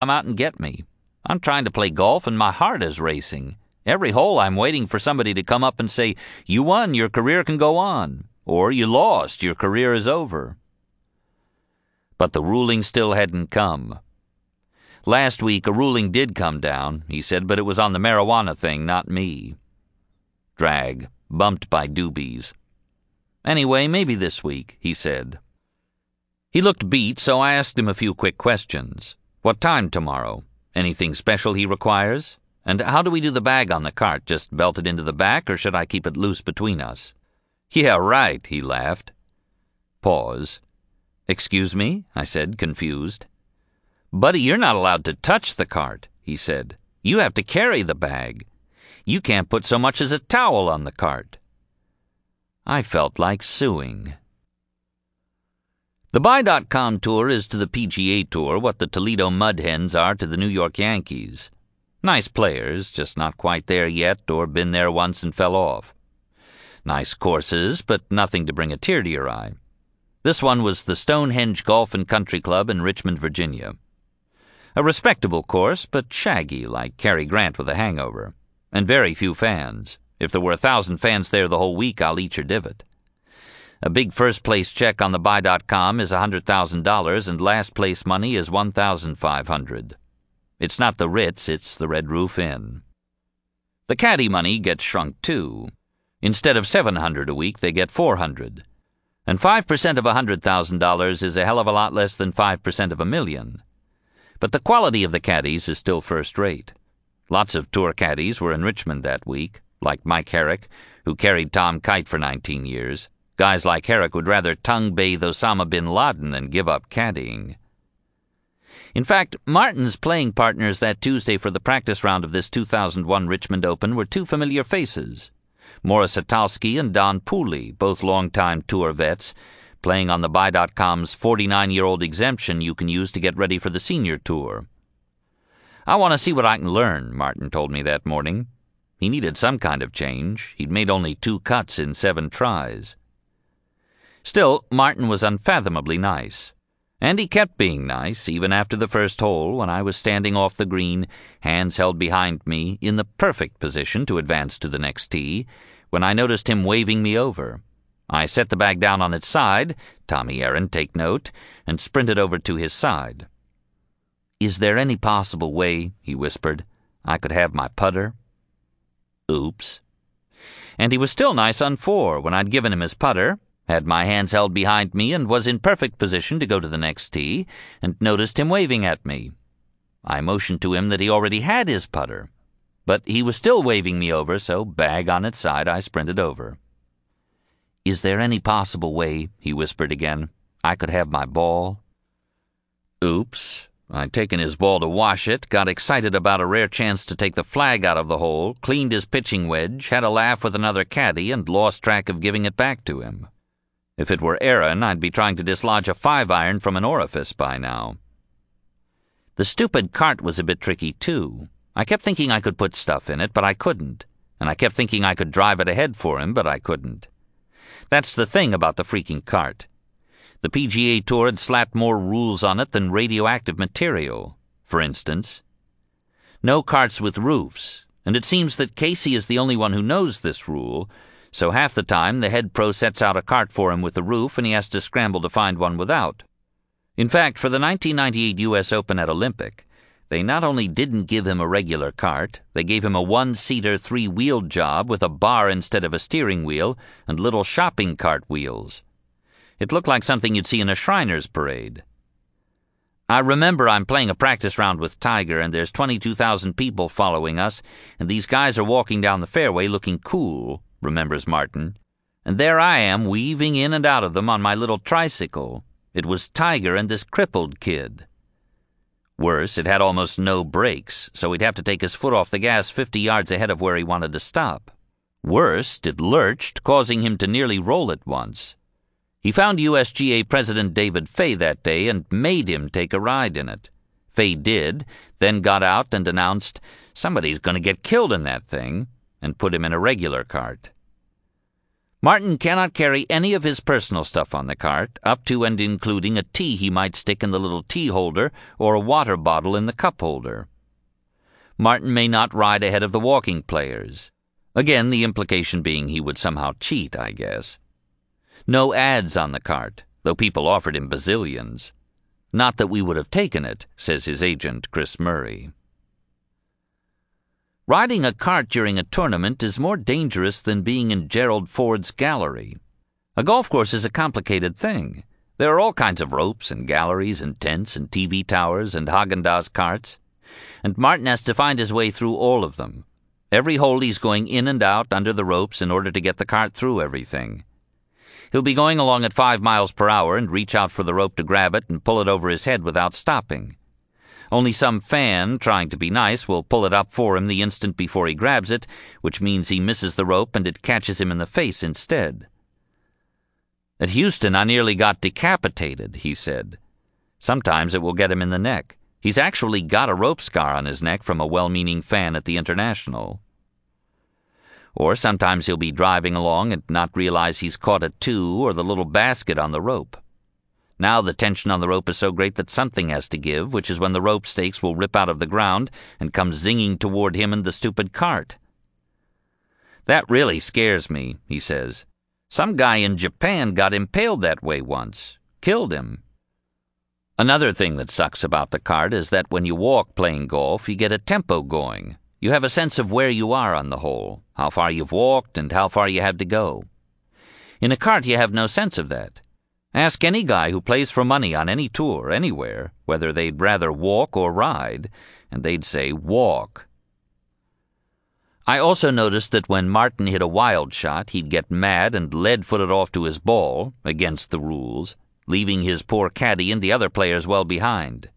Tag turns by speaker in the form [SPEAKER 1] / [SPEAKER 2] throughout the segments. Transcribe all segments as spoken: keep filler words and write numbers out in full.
[SPEAKER 1] come out and get me. I'm trying to play golf and my heart is racing. Every hole I'm waiting for somebody to come up and say, "You won, your career can go on," or "You lost, your career is over." But the ruling still hadn't come. Last week a ruling did come down, he said, but it was on the marijuana thing, not me. Drag, bumped by doobies. Anyway, maybe this week, he said. He looked beat, so I asked him a few quick questions. What time tomorrow? Anything special he requires? And how do we do the bag on the cart? Just belt it into the back, or should I keep it loose between us? Yeah, right, he laughed. Pause. Excuse me? I said, confused. Buddy, you're not allowed to touch the cart, he said. You have to carry the bag. You can't put so much as a towel on the cart. I felt like suing. The Buy dot com Tour is to the P G A Tour what the Toledo Mud Hens are to the New York Yankees. Nice players, just not quite there yet or been there once and fell off. Nice courses, but nothing to bring a tear to your eye. This one was the Stonehenge Golf and Country Club in Richmond, Virginia. A respectable course, but shaggy like Cary Grant with a hangover. And very few fans. If there were a thousand fans there the whole week, I'll eat your divot. A big first-place check on the Buy dot com is one hundred thousand dollars, and last-place money is one thousand five hundred dollars. It's not the Ritz, it's the Red Roof Inn. The caddy money gets shrunk, too. Instead of seven hundred dollars a week, they get four hundred dollars. And five percent of one hundred thousand dollars is a hell of a lot less than five percent of a million. But the quality of the caddies is still first-rate. Lots of tour caddies were in Richmond that week, like Mike Herrick, who carried Tom Kite for nineteen years. Guys like Herrick would rather tongue-bathe Osama bin Laden than give up caddying. In fact, Martin's playing partners that Tuesday for the practice round of this two thousand one Richmond Open were two familiar faces. Morris Satowski and Don Pooley, both longtime tour vets, playing on the Buy dot com's forty-nine-year-old exemption you can use to get ready for the senior tour. I want to see what I can learn, Martin told me that morning. He needed some kind of change. He'd made only two cuts in seven tries. Still, Martin was unfathomably nice. And he kept being nice, even after the first hole, when I was standing off the green, hands held behind me, in the perfect position to advance to the next tee, when I noticed him waving me over. I set the bag down on its side, Tommy Aaron, take note, and sprinted over to his side. "Is there any possible way," he whispered, "I could have my putter?" Oops. And he was still nice on four when I'd given him his putter, had my hands held behind me, and was in perfect position to go to the next tee, and noticed him waving at me. I motioned to him that he already had his putter, but he was still waving me over, so bag on its side I sprinted over. "Is there any possible way," he whispered again, "I could have my ball?" Oops. I'd taken his ball to wash it, got excited about a rare chance to take the flag out of the hole, cleaned his pitching wedge, had a laugh with another caddy, and lost track of giving it back to him. If it were Aaron, I'd be trying to dislodge a five-iron from an orifice by now. The stupid cart was a bit tricky, too. I kept thinking I could put stuff in it, but I couldn't. And I kept thinking I could drive it ahead for him, but I couldn't. That's the thing about the freaking cart. The P G A Tour had slapped more rules on it than radioactive material. For instance, no carts with roofs, and it seems that Casey is the only one who knows this rule, so half the time the head pro sets out a cart for him with a roof and he has to scramble to find one without. In fact, for the nineteen ninety-eight U S Open at Olympic, they not only didn't give him a regular cart, they gave him a one-seater, three-wheeled job with a bar instead of a steering wheel and little shopping cart wheels. It looked like something you'd see in a Shriners parade. I remember I'm playing a practice round with Tiger, and there's twenty-two thousand people following us, and these guys are walking down the fairway looking cool, remembers Martin. And there I am, weaving in and out of them on my little tricycle. It was Tiger and this crippled kid. Worse, it had almost no brakes, so he'd have to take his foot off the gas fifty yards ahead of where he wanted to stop. Worst, it lurched, causing him to nearly roll it once. He found U S G A President David Fay that day and made him take a ride in it. Fay did, then got out and announced, "Somebody's going to get killed in that thing," and put him in a regular cart. Martin cannot carry any of his personal stuff on the cart, up to and including a tea he might stick in the little tea holder or a water bottle in the cup holder. Martin may not ride ahead of the walking players. Again, the implication being he would somehow cheat, I guess. No ads on the cart, though people offered him bazillions. Not that we would have taken it, says his agent, Chris Murray. Riding a cart during a tournament is more dangerous than being in Gerald Ford's gallery. A golf course is a complicated thing. There are all kinds of ropes and galleries and tents and T V towers and Haagen-Dazs carts, and Martin has to find his way through all of them. Every hole he's going in and out under the ropes in order to get the cart through everything. He'll be going along at five miles per hour and reach out for the rope to grab it and pull it over his head without stopping. Only some fan, trying to be nice, will pull it up for him the instant before he grabs it, which means he misses the rope and it catches him in the face instead. At Houston, I nearly got decapitated, he said. Sometimes it will get him in the neck. He's actually got a rope scar on his neck from a well-meaning fan at the International. Or sometimes he'll be driving along and not realize he's caught a two or the little basket on the rope. Now the tension on the rope is so great that something has to give, which is when the rope stakes will rip out of the ground and come zinging toward him and the stupid cart. That really scares me, he says. Some guy in Japan got impaled that way once. Killed him. Another thing that sucks about the cart is that when you walk playing golf, you get a tempo going. You have a sense of where you are on the hole, how far you've walked and how far you have to go. In a cart you have no sense of that. Ask any guy who plays for money on any tour, anywhere, whether they'd rather walk or ride, and they'd say walk. I also noticed that when Martin hit a wild shot, he'd get mad and lead-footed off to his ball, against the rules, leaving his poor caddy and the other players well behind.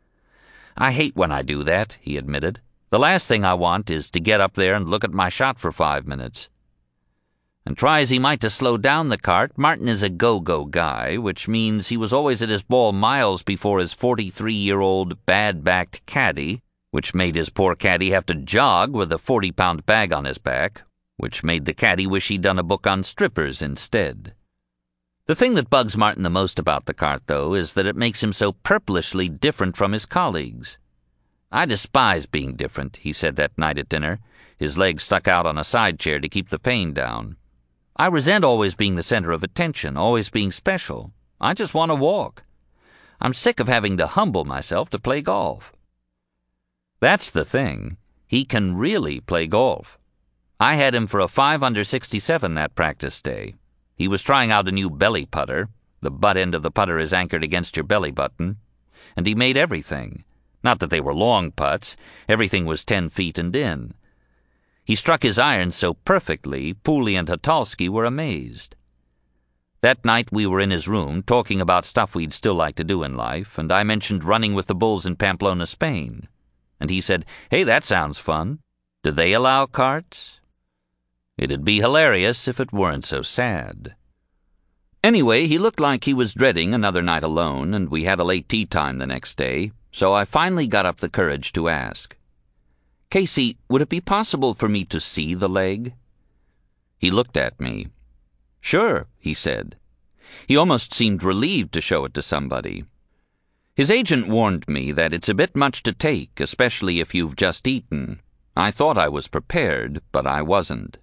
[SPEAKER 1] I hate when I do that, he admitted. The last thing I want is to get up there and look at my shot for five minutes. And try as he might to slow down the cart, Martin is a go-go guy, which means he was always at his ball miles before his forty-three-year-old bad-backed caddy, which made his poor caddy have to jog with a forty-pound bag on his back, which made the caddy wish he'd done a book on strippers instead. The thing that bugs Martin the most about the cart, though, is that it makes him so purplishly different from his colleagues. I despise being different, he said that night at dinner, his legs stuck out on a side chair to keep the pain down. I resent always being the center of attention, always being special. I just want to walk. I'm sick of having to humble myself to play golf. That's the thing. He can really play golf. I had him for a five under sixty-seven that practice day. He was trying out a new belly putter. The butt end of the putter is anchored against your belly button. And he made everything. Not that they were long putts. Everything was ten feet and in. He struck his irons so perfectly, Pooley and Hatalski were amazed. That night we were in his room, talking about stuff we'd still like to do in life, and I mentioned running with the bulls in Pamplona, Spain. And he said, "Hey, that sounds fun. Do they allow carts?" It'd be hilarious if it weren't so sad. Anyway, he looked like he was dreading another night alone, and we had a late tea time the next day, so I finally got up the courage to ask, "Casey, would it be possible for me to see the leg?" He looked at me. "Sure," he said. He almost seemed relieved to show it to somebody. His agent warned me that it's a bit much to take, especially if you've just eaten. I thought I was prepared, but I wasn't.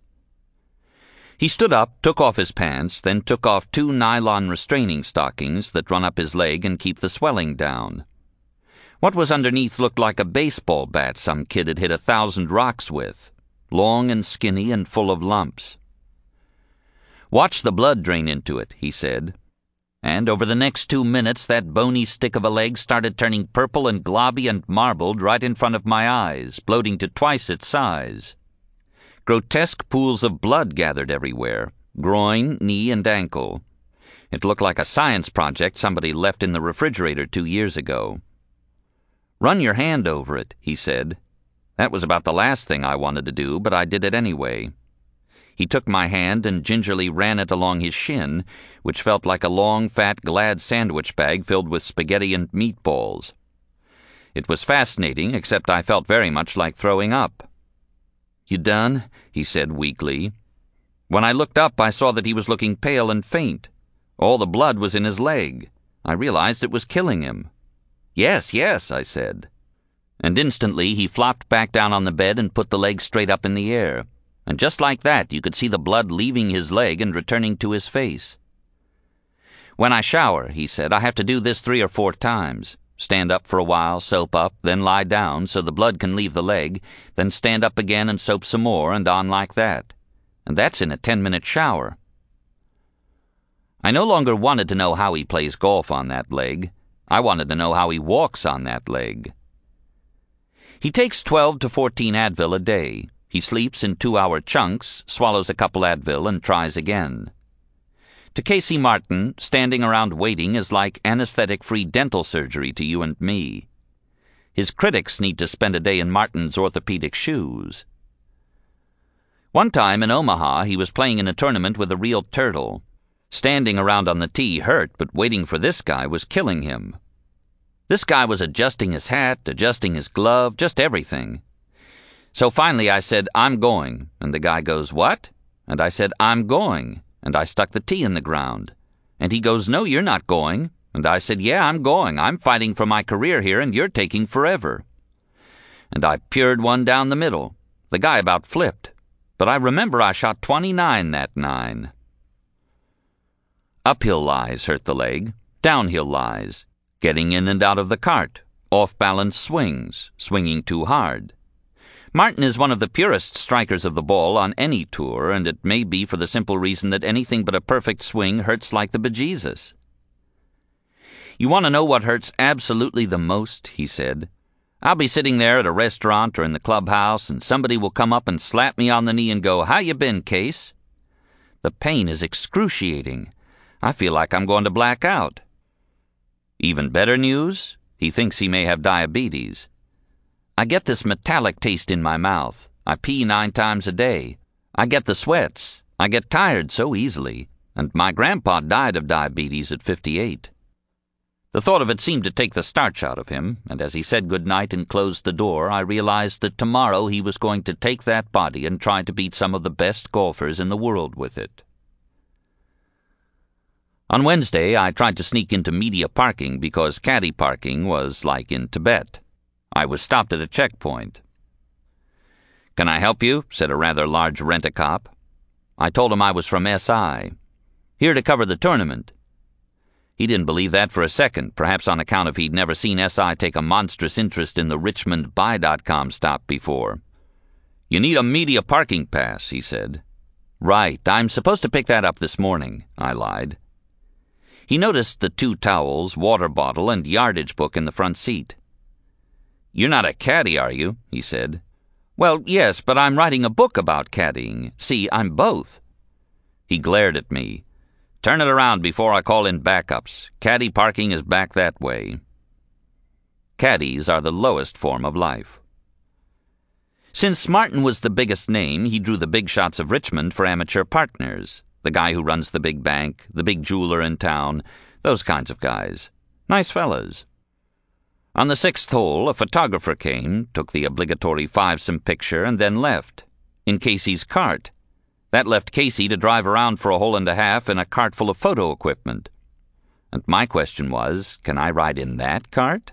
[SPEAKER 1] He stood up, took off his pants, then took off two nylon restraining stockings that run up his leg and keep the swelling down. What was underneath looked like a baseball bat some kid had hit a thousand rocks with, long and skinny and full of lumps. "Watch the blood drain into it," he said. And over the next two minutes that bony stick of a leg started turning purple and globby and marbled right in front of my eyes, bloating to twice its size. Grotesque pools of blood gathered everywhere, groin, knee, and ankle. It looked like a science project somebody left in the refrigerator two years ago. "Run your hand over it," he said. That was about the last thing I wanted to do, but I did it anyway. He took my hand and gingerly ran it along his shin, which felt like a long, fat Glad sandwich bag filled with spaghetti and meatballs. It was fascinating, except I felt very much like throwing up. "You done?" he said weakly. When I looked up, I saw that he was looking pale and faint. All the blood was in his leg. I realized it was killing him. "Yes, yes," I said. And instantly he flopped back down on the bed and put the leg straight up in the air. And just like that, you could see the blood leaving his leg and returning to his face. "When I shower," he said, "I have to do this three or four times. Stand up for a while, soap up, then lie down so the blood can leave the leg, then stand up again and soap some more, and on like that. And that's in a ten-minute shower." I no longer wanted to know how he plays golf on that leg. I wanted to know how he walks on that leg. He takes twelve to fourteen Advil a day. He sleeps in two-hour chunks, swallows a couple Advil, and tries again. To Casey Martin, standing around waiting is like anesthetic-free dental surgery to you and me. His critics need to spend a day in Martin's orthopedic shoes. One time in Omaha, he was playing in a tournament with a real turtle. Standing around on the tee hurt, but waiting for this guy was killing him. This guy was adjusting his hat, adjusting his glove, just everything. So finally I said, "I'm going," and the guy goes, "What?" And I said, "I'm going," and I stuck the tee in the ground. And he goes, "No, you're not going." And I said, "Yeah, I'm going. I'm fighting for my career here, and you're taking forever." And I pured one down the middle. The guy about flipped. But I remember I shot twenty-nine that nine. Uphill lies hurt the leg. Downhill lies. Getting in and out of the cart. Off-balance swings. Swinging too hard. Martin is one of the purest strikers of the ball on any tour, and it may be for the simple reason that anything but a perfect swing hurts like the bejesus. "You want to know what hurts absolutely the most?" he said. "I'll be sitting there at a restaurant or in the clubhouse, and somebody will come up and slap me on the knee and go, 'How you been, Case?' The pain is excruciating. I feel like I'm going to black out." Even better news? He thinks he may have diabetes. "I get this metallic taste in my mouth. I pee nine times a day. I get the sweats. I get tired so easily. And my grandpa died of diabetes at fifty-eight. The thought of it seemed to take the starch out of him, and as he said good night and closed the door, I realized that tomorrow he was going to take that body and try to beat some of the best golfers in the world with it. On Wednesday, I tried to sneak into media parking because caddy parking was like in Tibet. I was stopped at a checkpoint. "Can I help you?" said a rather large rent-a-cop. I told him I was from S I. "Here to cover the tournament." He didn't believe that for a second, perhaps on account of he'd never seen S I take a monstrous interest in the Richmond Buy dot com stop before. "You need a media parking pass," he said. "Right, I'm supposed to pick that up this morning," I lied. He noticed the two towels, water bottle, and yardage book in the front seat. "You're not a caddy, are you?" he said. "Well, yes, but I'm writing a book about caddying. See, I'm both." He glared at me. "Turn it around before I call in backups. Caddy parking is back that way." Caddies are the lowest form of life. Since Martin was the biggest name, he drew the big shots of Richmond for amateur partners. The guy who runs the big bank, the big jeweler in town, those kinds of guys. Nice fellas. On the sixth hole, a photographer came, took the obligatory five-some picture, and then left. In Casey's cart. That left Casey to drive around for a hole and a half in a cart full of photo equipment. And my question was, can I ride in that cart?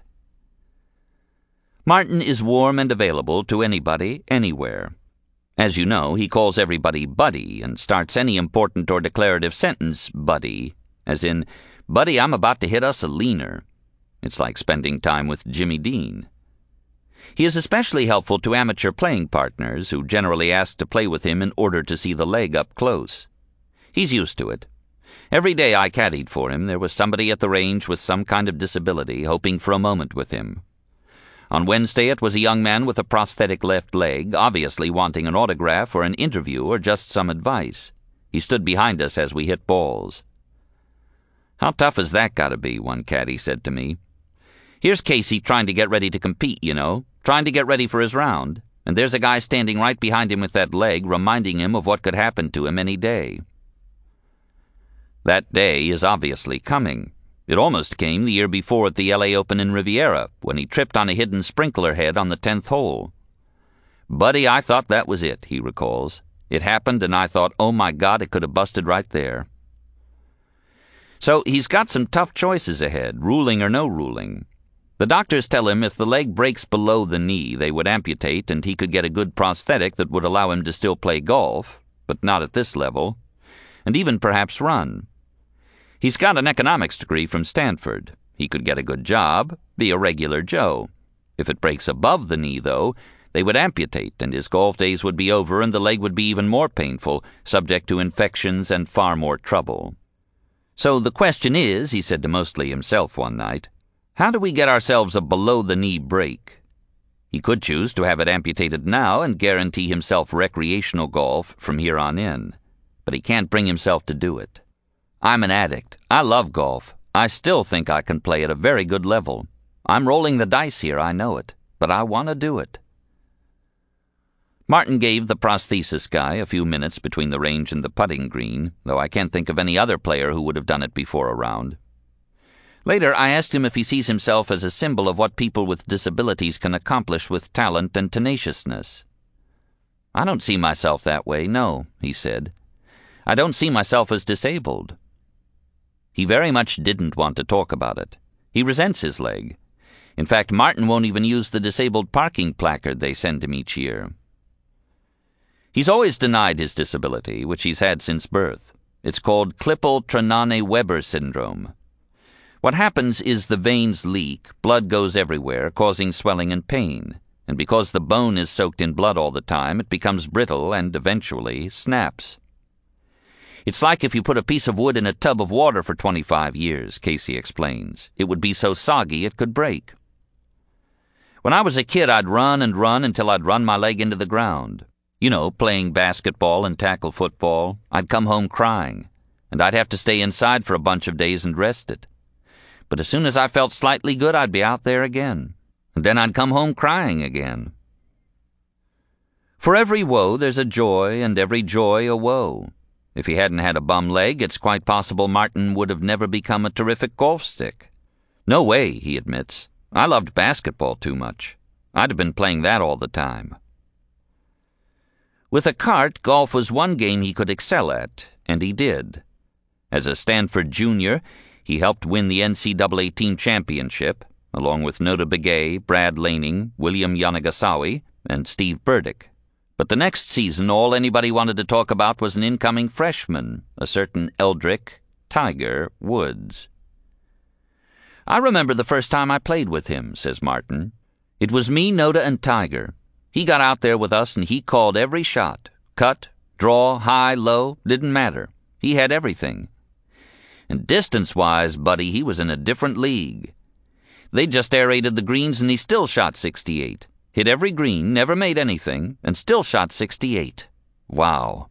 [SPEAKER 1] Martin is warm and available to anybody, anywhere. As you know, he calls everybody buddy and starts any important or declarative sentence buddy, as in, "Buddy, I'm about to hit us a leaner." It's like spending time with Jimmy Dean. He is especially helpful to amateur playing partners who generally ask to play with him in order to see the leg up close. He's used to it. Every day I caddied for him, there was somebody at the range with some kind of disability hoping for a moment with him. On Wednesday it was a young man with a prosthetic left leg, obviously wanting an autograph or an interview or just some advice. He stood behind us as we hit balls. "How tough has that got to be?" one caddy said to me. "Here's Casey trying to get ready to compete, you know, trying to get ready for his round, and there's a guy standing right behind him with that leg, reminding him of what could happen to him any day." That day is obviously coming. It almost came the year before at the L A Open in Riviera, when he tripped on a hidden sprinkler head on the tenth hole. "Buddy, I thought that was it," he recalls. It happened, and I thought, oh my God, it could have busted right there. So he's got some tough choices ahead, ruling or no ruling. The doctors tell him if the leg breaks below the knee, they would amputate and he could get a good prosthetic that would allow him to still play golf, but not at this level, and even perhaps run. He's got an economics degree from Stanford. He could get a good job, be a regular Joe. If it breaks above the knee, though, they would amputate and his golf days would be over and the leg would be even more painful, subject to infections and far more trouble. So the question is, he said to Mostly himself one night, how do we get ourselves a below-the-knee break? He could choose to have it amputated now and guarantee himself recreational golf from here on in, but he can't bring himself to do it. I'm an addict. I love golf. I still think I can play at a very good level. I'm rolling the dice here, I know it, but I want to do it. Martin gave the prosthesis guy a few minutes between the range and the putting green, though I can't think of any other player who would have done it before a round. Later, I asked him if he sees himself as a symbol of what people with disabilities can accomplish with talent and tenaciousness. I don't see myself that way, no, he said. I don't see myself as disabled. He very much didn't want to talk about it. He resents his leg. In fact, Martin won't even use the disabled parking placard they send him each year. He's always denied his disability, which he's had since birth. It's called Klippel-Trenaunay-Weber syndrome. What happens is the veins leak, blood goes everywhere, causing swelling and pain, and because the bone is soaked in blood all the time, it becomes brittle and eventually snaps. It's like if you put a piece of wood in a tub of water for twenty-five years, Casey explains. It would be so soggy it could break. When I was a kid, I'd run and run until I'd run my leg into the ground. You know, playing basketball and tackle football. I'd come home crying, and I'd have to stay inside for a bunch of days and rest it. But as soon as I felt slightly good, I'd be out there again. And then I'd come home crying again. For every woe, there's a joy, and every joy a woe. If he hadn't had a bum leg, it's quite possible Martin would have never become a terrific golf stick. No way, he admits. I loved basketball too much. I'd have been playing that all the time. With a cart, golf was one game he could excel at, and he did. As a Stanford junior, he helped win the N C double A team championship, along with Nota Begay, Brad Laning, William Yanagasawi, and Steve Burdick. But the next season, all anybody wanted to talk about was an incoming freshman, a certain Eldrick Tiger Woods. I remember the first time I played with him, says Martin. It was me, Nota, and Tiger. He got out there with us and he called every shot. Cut, draw, high, low, didn't matter. He had everything. And distance-wise, buddy, he was in a different league. They just aerated the greens and he still shot sixty-eight. Hit every green, never made anything, and still shot sixty-eight. Wow.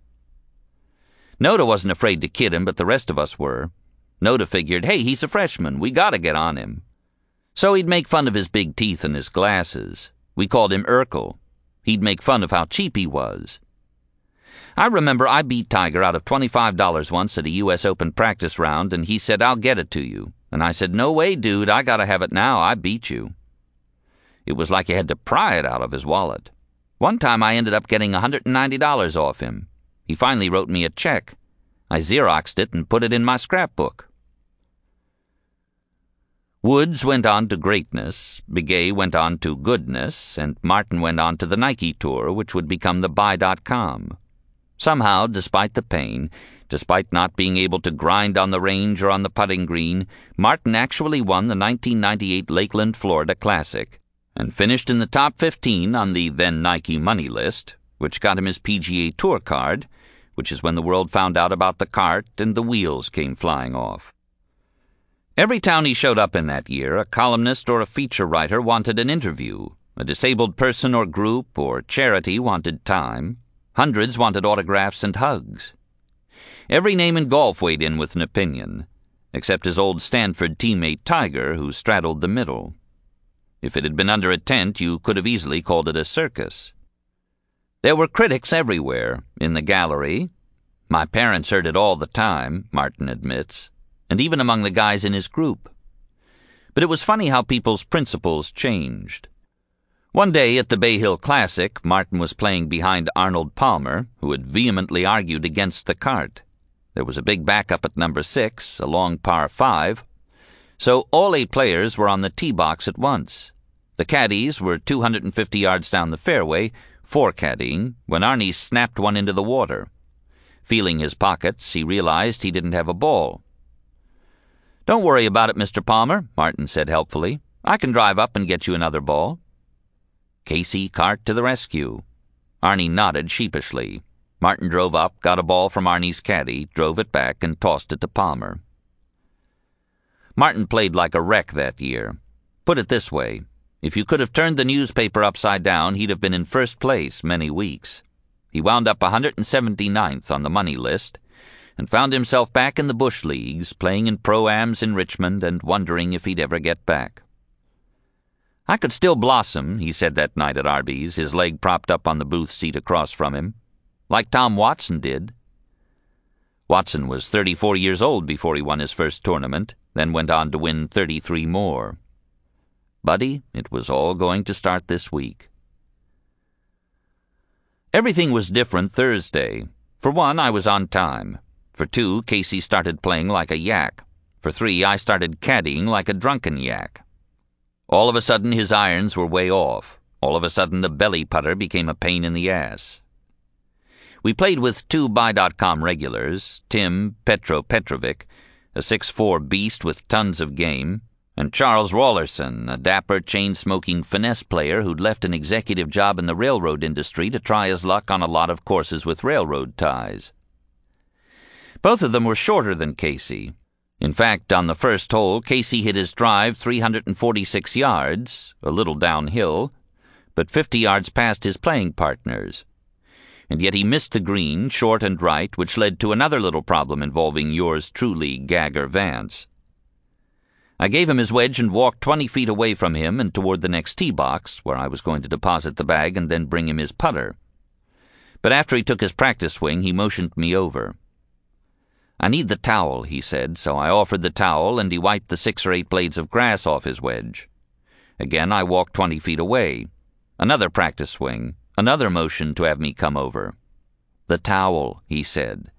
[SPEAKER 1] Nota wasn't afraid to kid him, but the rest of us were. Nota figured, hey, he's a freshman, we gotta get on him. So he'd make fun of his big teeth and his glasses. We called him Urkel. He'd make fun of how cheap he was. I remember I beat Tiger out of twenty-five dollars once at a U S Open practice round, and he said, I'll get it to you. And I said, no way, dude, I gotta have it now, I beat you. It was like he had to pry it out of his wallet. One time I ended up getting one hundred ninety dollars off him. He finally wrote me a check. I Xeroxed it and put it in my scrapbook. Woods went on to greatness, Begay went on to goodness, and Martin went on to the Nike Tour, which would become the Buy dot com. Somehow, despite the pain, despite not being able to grind on the range or on the putting green, Martin actually won the nineteen ninety-eight Lakeland, Florida Classic, and finished in the top fifteen on the then Nike Money List, which got him his P G A Tour card, which is when the world found out about the cart and the wheels came flying off. Every town he showed up in that year, a columnist or a feature writer wanted an interview. A disabled person or group or charity wanted time. Hundreds wanted autographs and hugs. Every name in golf weighed in with an opinion, except his old Stanford teammate Tiger, who straddled the middle. If it had been under a tent, you could have easily called it a circus. There were critics everywhere, in the gallery. My parents heard it all the time, Martin admits, and even among the guys in his group. But it was funny how people's principles changed. One day at the Bay Hill Classic, Martin was playing behind Arnold Palmer, who had vehemently argued against the cart. There was a big backup at number six, a long par five, so all eight players were on the tee box at once. The caddies were two hundred fifty yards down the fairway, four caddying, when Arnie snapped one into the water. Feeling his pockets, he realized he didn't have a ball. "Don't worry about it, Mister Palmer," Martin said helpfully. "I can drive up and get you another ball." Casey cart to the rescue. Arnie nodded sheepishly. Martin drove up, got a ball from Arnie's caddy, drove it back, and tossed it to Palmer. Martin played like a wreck that year. Put it this way, if you could have turned the newspaper upside down, he'd have been in first place many weeks. He wound up one hundred seventy-ninth on the money list, and found himself back in the bush leagues, playing in pro-ams in Richmond and wondering if he'd ever get back. "I could still blossom," he said that night at Arby's, his leg propped up on the booth seat across from him, "like Tom Watson did." Watson was thirty-four years old before he won his first tournament, then went on to win thirty-three more. Buddy, it was all going to start this week. Everything was different Thursday. For one, I was on time. For two, Casey started playing like a yak. For three, I started caddying like a drunken yak. All of a sudden, his irons were way off. All of a sudden, the belly putter became a pain in the ass. We played with two Buy dot com regulars, Tim Petro Petrovic, a six foot four beast with tons of game, and Charles Rawlerson, a dapper, chain-smoking finesse player who'd left an executive job in the railroad industry to try his luck on a lot of courses with railroad ties. Both of them were shorter than Casey. In fact, on the first hole, Casey hit his drive three hundred forty-six yards, a little downhill, but fifty yards past his playing partners. And yet he missed the green, short and right, which led to another little problem involving yours truly, Gagger Vance. I gave him his wedge and walked twenty feet away from him and toward the next tee box, where I was going to deposit the bag and then bring him his putter. But after he took his practice swing, he motioned me over. "I need the towel," he said, so I offered the towel, and he wiped the six or eight blades of grass off his wedge. Again, I walked twenty feet away. Another practice swing, another motion to have me come over. "The towel," he said.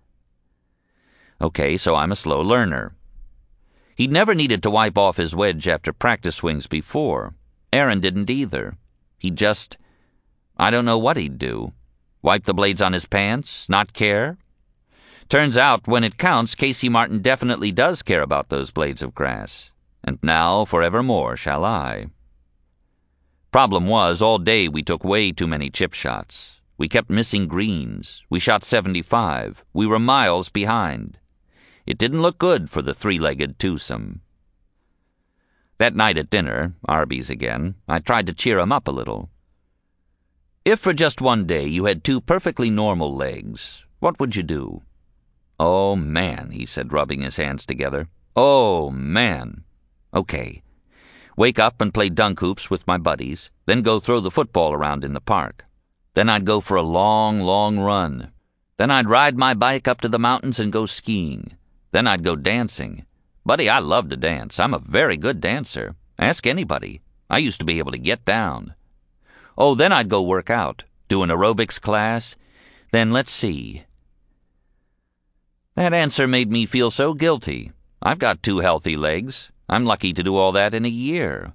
[SPEAKER 1] Okay, so I'm a slow learner. He'd never needed to wipe off his wedge after practice swings before. Aaron didn't either. He'd just, I don't know what he'd do. Wipe the blades on his pants? Not care? Turns out, when it counts, Casey Martin definitely does care about those blades of grass. And now, forevermore, shall I. Problem was, all day we took way too many chip shots. We kept missing greens. We shot seventy-five. We were miles behind. It didn't look good for the three-legged twosome. That night at dinner, Arby's again, I tried to cheer him up a little. "If for just one day you had two perfectly normal legs, what would you do?" "Oh, man," he said, rubbing his hands together. "Oh, man. Okay. Wake up and play dunk hoops with my buddies, then go throw the football around in the park. Then I'd go for a long, long run. Then I'd ride my bike up to the mountains and go skiing. Then I'd go dancing. Buddy, I love to dance. I'm a very good dancer. Ask anybody. I used to be able to get down. Oh, then I'd go work out, do an aerobics class. Then let's see." That answer made me feel so guilty. I've got two healthy legs. I'm lucky to do all that in a year.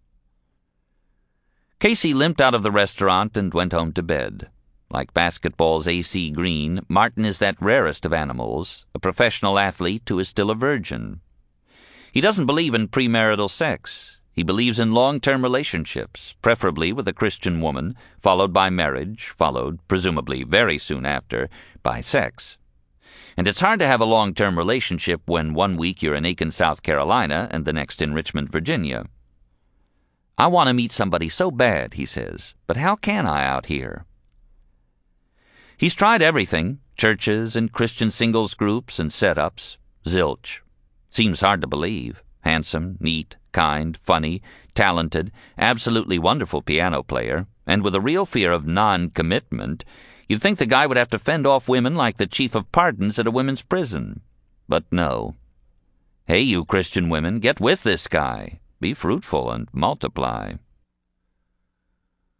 [SPEAKER 1] Casey limped out of the restaurant and went home to bed. Like basketball's A C Green, Martin is that rarest of animals, a professional athlete who is still a virgin. He doesn't believe in premarital sex. He believes in long-term relationships, preferably with a Christian woman, followed by marriage, followed, presumably very soon after, by sex. And it's hard to have a long-term relationship when one week you're in Aiken, South Carolina, and the next in Richmond, Virginia. "I want to meet somebody so bad," he says, "but how can I out here?" He's tried everything, churches and Christian singles groups and setups. Zilch. Seems hard to believe. Handsome, neat, kind, funny, talented, absolutely wonderful piano player, and with a real fear of non-commitment. You'd think the guy would have to fend off women like the chief of pardons at a women's prison. But no. Hey, you Christian women, get with this guy. Be fruitful and multiply.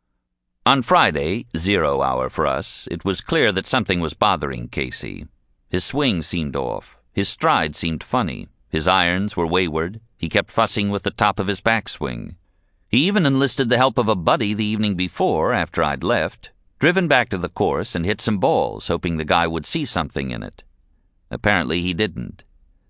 [SPEAKER 1] On Friday, zero hour for us, it was clear that something was bothering Casey. His swing seemed off. His stride seemed funny. His irons were wayward. He kept fussing with the top of his backswing. He even enlisted the help of a buddy the evening before, after I'd left, driven back to the course and hit some balls, hoping the guy would see something in it. Apparently he didn't.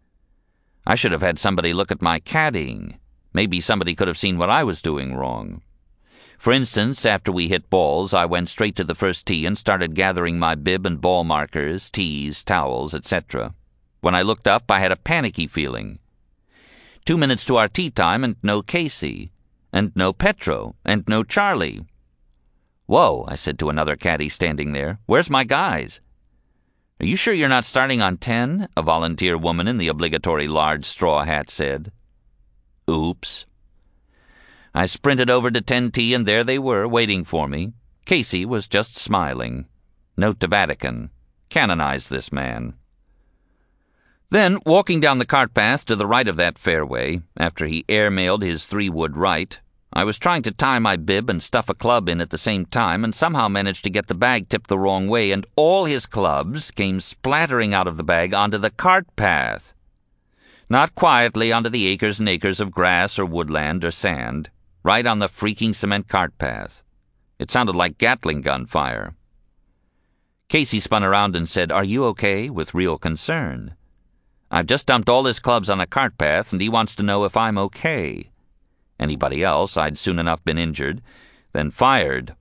[SPEAKER 1] I should have had somebody look at my caddying. Maybe somebody could have seen what I was doing wrong. For instance, after we hit balls, I went straight to the first tee and started gathering my bib and ball markers, tees, towels, et cetera. When I looked up, I had a panicky feeling. Two minutes to our tee time and no Casey, and no Petro, and no Charlie. "Whoa," I said to another caddy standing there. "Where's my guys?" "Are you sure you're not starting on ten?" a volunteer woman in the obligatory large straw hat said. Oops. I sprinted over to ten T, and there they were, waiting for me. Casey was just smiling. Note to Vatican: canonize this man. Then, walking down the cart path to the right of that fairway, after he airmailed his three-wood right, I was trying to tie my bib and stuff a club in at the same time, and somehow managed to get the bag tipped the wrong way, and all his clubs came splattering out of the bag onto the cart path. Not quietly onto the acres and acres of grass or woodland or sand, right on the freaking cement cart path. It sounded like Gatling gun fire. Casey spun around and said, "Are you okay?" with real concern. "I've just dumped all his clubs on a cart path, and he wants to know if I'm okay." Anybody else, I'd soon enough been injured, then fired.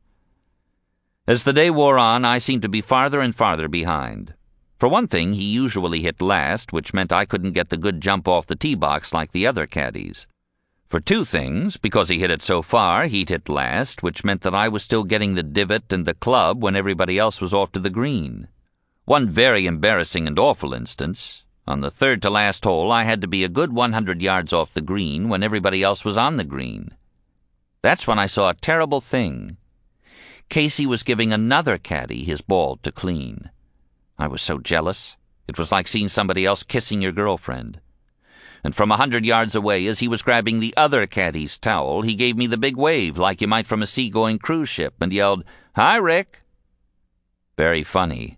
[SPEAKER 1] As the day wore on, I seemed to be farther and farther behind. For one thing, he usually hit last, which meant I couldn't get the good jump off the tee box like the other caddies. For two things, because he hit it so far, he'd hit last, which meant that I was still getting the divot and the club when everybody else was off to the green. One very embarrassing and awful instance: on the third-to-last hole, I had to be a good one hundred yards off the green when everybody else was on the green. That's when I saw a terrible thing. Casey was giving another caddy his ball to clean. I was so jealous. It was like seeing somebody else kissing your girlfriend. And from a hundred yards away, as he was grabbing the other caddy's towel, he gave me the big wave like you might from a sea-going cruise ship and yelled, "Hi, Rick." Very funny.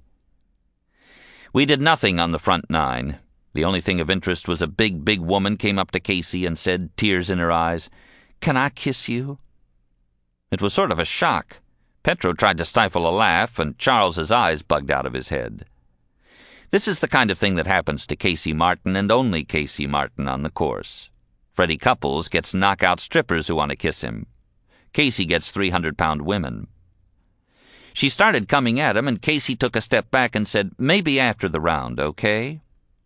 [SPEAKER 1] We did nothing on the front nine. The only thing of interest was a big, big woman came up to Casey and said, tears in her eyes, "Can I kiss you?" It was sort of a shock. Petro tried to stifle a laugh, and Charles's eyes bugged out of his head. This is the kind of thing that happens to Casey Martin and only Casey Martin on the course. Freddie Couples gets knockout strippers who want to kiss him. Casey gets three hundred pound women. She started coming at him, and Casey took a step back and said, "Maybe after the round, okay?"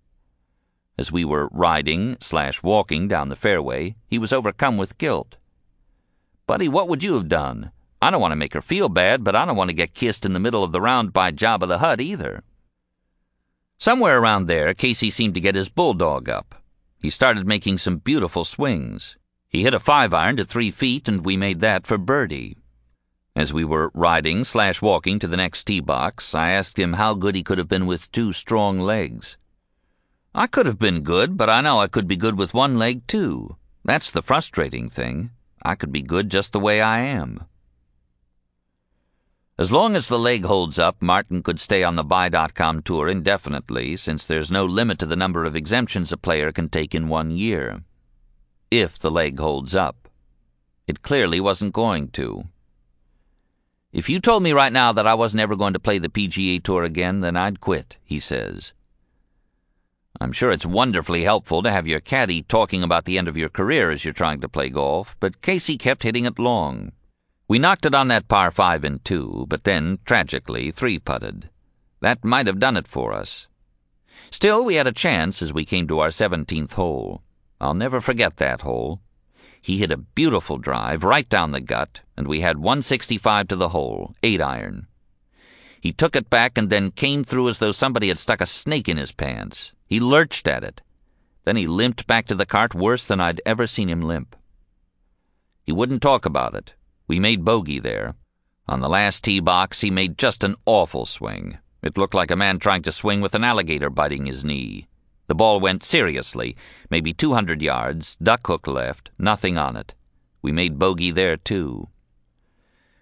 [SPEAKER 1] As we were riding slash walking down the fairway, he was overcome with guilt. "Buddy, what would you have done? I don't want to make her feel bad, but I don't want to get kissed in the middle of the round by Jabba the Hutt either." Somewhere around there, Casey seemed to get his bulldog up. He started making some beautiful swings. He hit a five-iron to three feet, and we made that for birdie. As we were riding slash walking to the next tee box, I asked him how good he could have been with two strong legs. "I could have been good, but I know I could be good with one leg, too. That's the frustrating thing. I could be good just the way I am." As long as the leg holds up, Martin could stay on the Buy dot com tour indefinitely, since there's no limit to the number of exemptions a player can take in one year. If the leg holds up. It clearly wasn't going to. "If you told me right now that I wasn't ever going to play the P G A Tour again, then I'd quit," he says. I'm sure it's wonderfully helpful to have your caddy talking about the end of your career as you're trying to play golf, but Casey kept hitting it long. We knocked it on that par five in two, but then, tragically, three-putted. That might have done it for us. Still, we had a chance as we came to our seventeenth hole. I'll never forget that hole. He hit a beautiful drive right down the gut, and we had one sixty-five to the hole, eight-iron. He took it back and then came through as though somebody had stuck a snake in his pants. He lurched at it. Then he limped back to the cart worse than I'd ever seen him limp. He wouldn't talk about it. We made bogey there. On the last tee box, he made just an awful swing. It looked like a man trying to swing with an alligator biting his knee. The ball went seriously, maybe two hundred yards, duck hook left, nothing on it. We made bogey there, too.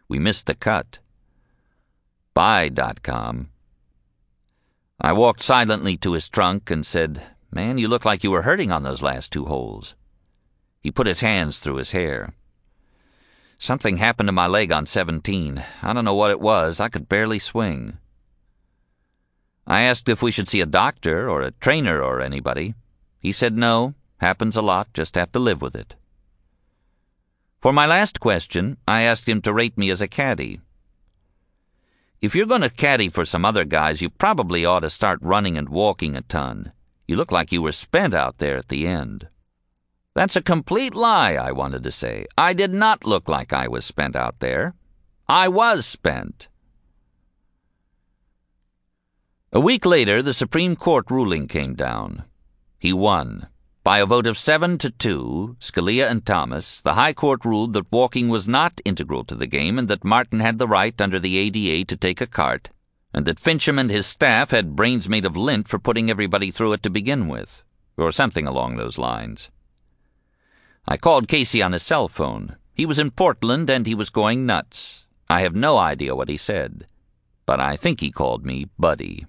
[SPEAKER 1] We missed the cut. Buy dot com. I walked silently to his trunk and said, "Man, you look like you were hurting on those last two holes." He put his hands through his hair. "Something happened to my leg on seventeen. I don't know what it was. I could barely swing." I asked if we should see a doctor or a trainer or anybody. He said no, happens a lot, just have to live with it. For my last question, I asked him to rate me as a caddy. "If you're going to caddy for some other guys, you probably ought to start running and walking a ton. You look like you were spent out there at the end." "That's a complete lie," I wanted to say. "I did not look like I was spent out there. I was spent." A week later, the Supreme Court ruling came down. He won. By a vote of seven to two, Scalia and Thomas, the High Court ruled that walking was not integral to the game and that Martin had the right under the A D A to take a cart, and that Fincham and his staff had brains made of lint for putting everybody through it to begin with, or something along those lines. I called Casey on his cell phone. He was in Portland and he was going nuts. I have no idea what he said, but I think he called me Buddy.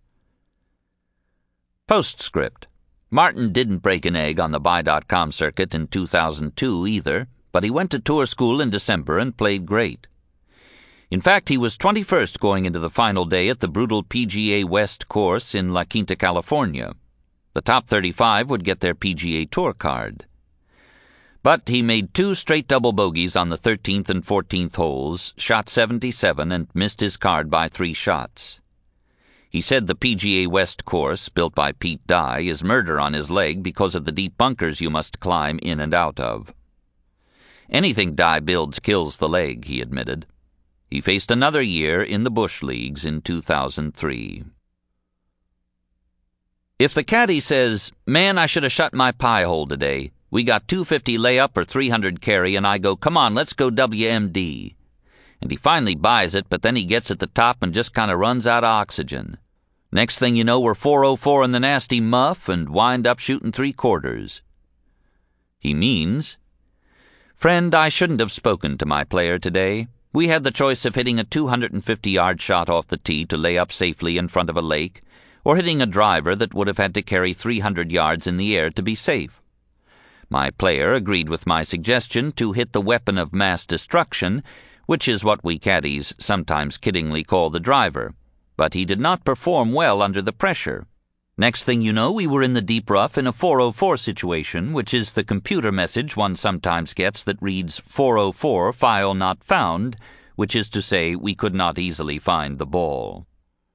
[SPEAKER 1] Postscript. Martin didn't break an egg on the Buy dot com circuit in two thousand two either, but he went to tour school in December and played great. In fact, he was twenty-first going into the final day at the brutal P G A West course in La Quinta, California. The top thirty-five would get their P G A Tour card. But he made two straight double bogeys on the thirteenth and fourteenth holes, shot seventy-seven, and missed his card by three shots. He said the P G A West course, built by Pete Dye, is murder on his leg because of the deep bunkers you must climb in and out of. Anything Dye builds kills the leg, he admitted. He faced another year in the Bush Leagues in two thousand three. If the caddy says, "Man, I should have shut my pie hole today. We got two fifty layup or three hundred carry," and I go, "Come on, let's go W M D." And he finally buys it, but then he gets at the top and just kind of runs out of oxygen. Next thing you know, we're four oh four in the nasty muff and wind up shooting three quarters. He means, "Friend, I shouldn't have spoken to my player today. We had the choice of hitting a two hundred fifty yard shot off the tee to lay up safely in front of a lake, or hitting a driver that would have had to carry three hundred yards in the air to be safe. My player agreed with my suggestion to hit the weapon of mass destruction, which is what we caddies sometimes kiddingly call the driver, but he did not perform well under the pressure. Next thing you know, we were in the deep rough in a four oh four situation, which is the computer message one sometimes gets that reads four oh four, file not found, which is to say we could not easily find the ball."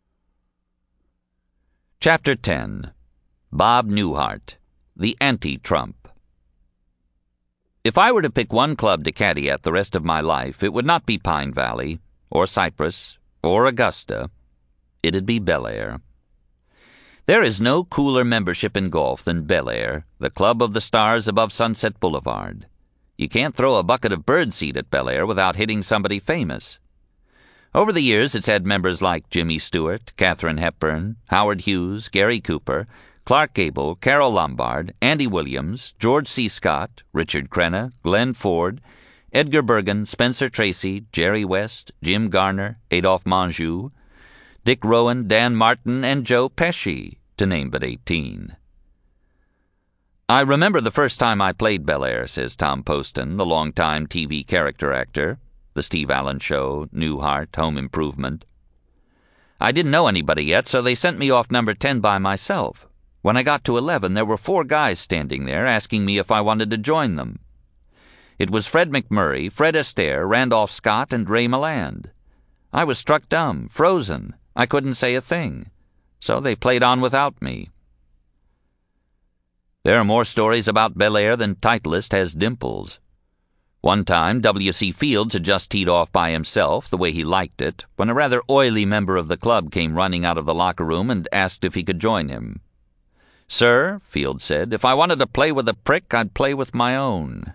[SPEAKER 1] Chapter ten. Bob Newhart, the Anti-Trump. If I were to pick one club to caddy at the rest of my life, it would not be Pine Valley, or Cypress, or Augusta. It'd be Bel Air. There is no cooler membership in golf than Bel Air, the club of the stars above Sunset Boulevard. You can't throw a bucket of birdseed at Bel Air without hitting somebody famous. Over the years, it's had members like Jimmy Stewart, Katharine Hepburn, Howard Hughes, Gary Cooper, Clark Gable, Carole Lombard, Andy Williams, George C. Scott, Richard Crenna, Glenn Ford, Edgar Bergen, Spencer Tracy, Jerry West, Jim Garner, Adolphe Menjou, Dick Rowan, Dan Martin, and Joe Pesci, to name but eighteen. "I remember the first time I played Bel Air," says Tom Poston, the longtime T V character actor, The Steve Allen Show, Newhart, Home Improvement. "I didn't know anybody yet, so they sent me off number ten by myself. When I got to eleven, there were four guys standing there asking me if I wanted to join them. It was Fred McMurray, Fred Astaire, Randolph Scott, and Ray Milland. I was struck dumb, frozen. I couldn't say a thing. So they played on without me." There are more stories about Bel Air than Titleist has dimples. One time, W C Fields had just teed off by himself, the way he liked it, when a rather oily member of the club came running out of the locker room and asked if he could join him. "Sir," Fields said, "if I wanted to play with a prick, I'd play with my own."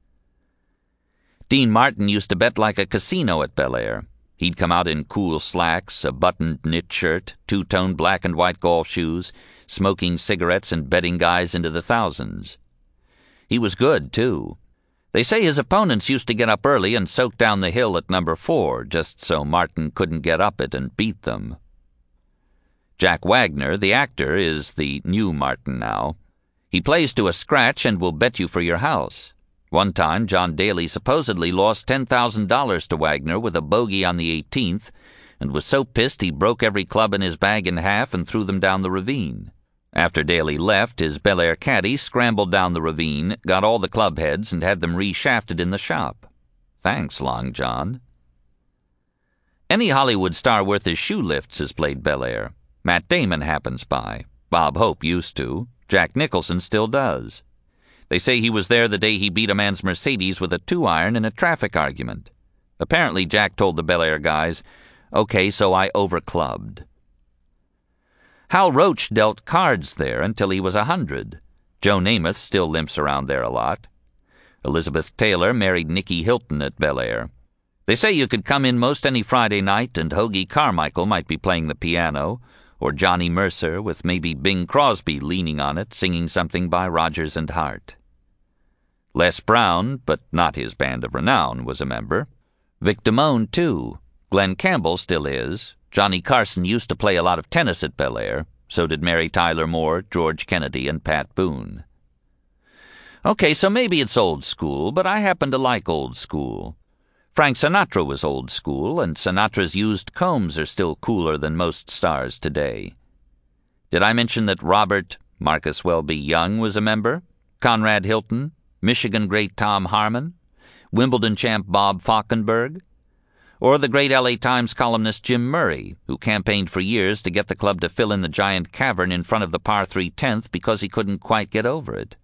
[SPEAKER 1] Dean Martin used to bet like a casino at Bel Air. He'd come out in cool slacks, a buttoned knit shirt, two-toned black and white golf shoes, smoking cigarettes and betting guys into the thousands. He was good, too. They say his opponents used to get up early and soak down the hill at number four, just so Martin couldn't get up it and beat them. Jack Wagner, the actor, is the new Martin now. He plays to a scratch and will bet you for your house. One time, John Daly supposedly lost ten thousand dollars to Wagner with a bogey on the eighteenth, and was so pissed he broke every club in his bag in half and threw them down the ravine. After Daly left, his Bel Air caddy scrambled down the ravine, got all the club heads, and had them reshafted in the shop. Thanks, Long John. Any Hollywood star worth his shoe lifts has played Bel Air. Matt Damon happens by. Bob Hope used to. Jack Nicholson still does. They say he was there the day he beat a man's Mercedes with a two-iron in a traffic argument. Apparently Jack told the Bel Air guys, "Okay, so I overclubbed." Hal Roach dealt cards there until he was a hundred. Joe Namath still limps around there a lot. Elizabeth Taylor married Nicky Hilton at Bel Air. They say you could come in most any Friday night and Hoagie Carmichael might be playing the piano, or Johnny Mercer with maybe Bing Crosby leaning on it, singing something by Rodgers and Hart. Les Brown, but not his band of renown, was a member. Vic Damone, too. Glenn Campbell still is. Johnny Carson used to play a lot of tennis at Bel Air. So did Mary Tyler Moore, George Kennedy, and Pat Boone. Okay, so maybe it's old school, but I happen to like old school. Frank Sinatra was old school, and Sinatra's used combs are still cooler than most stars today. Did I mention that Robert Marcus Welby Young was a member? Conrad Hilton? Michigan great Tom Harmon? Wimbledon champ Bob Falkenberg? Or the great L A Times columnist Jim Murray, who campaigned for years to get the club to fill in the giant cavern in front of the par three tenth because he couldn't quite get over it.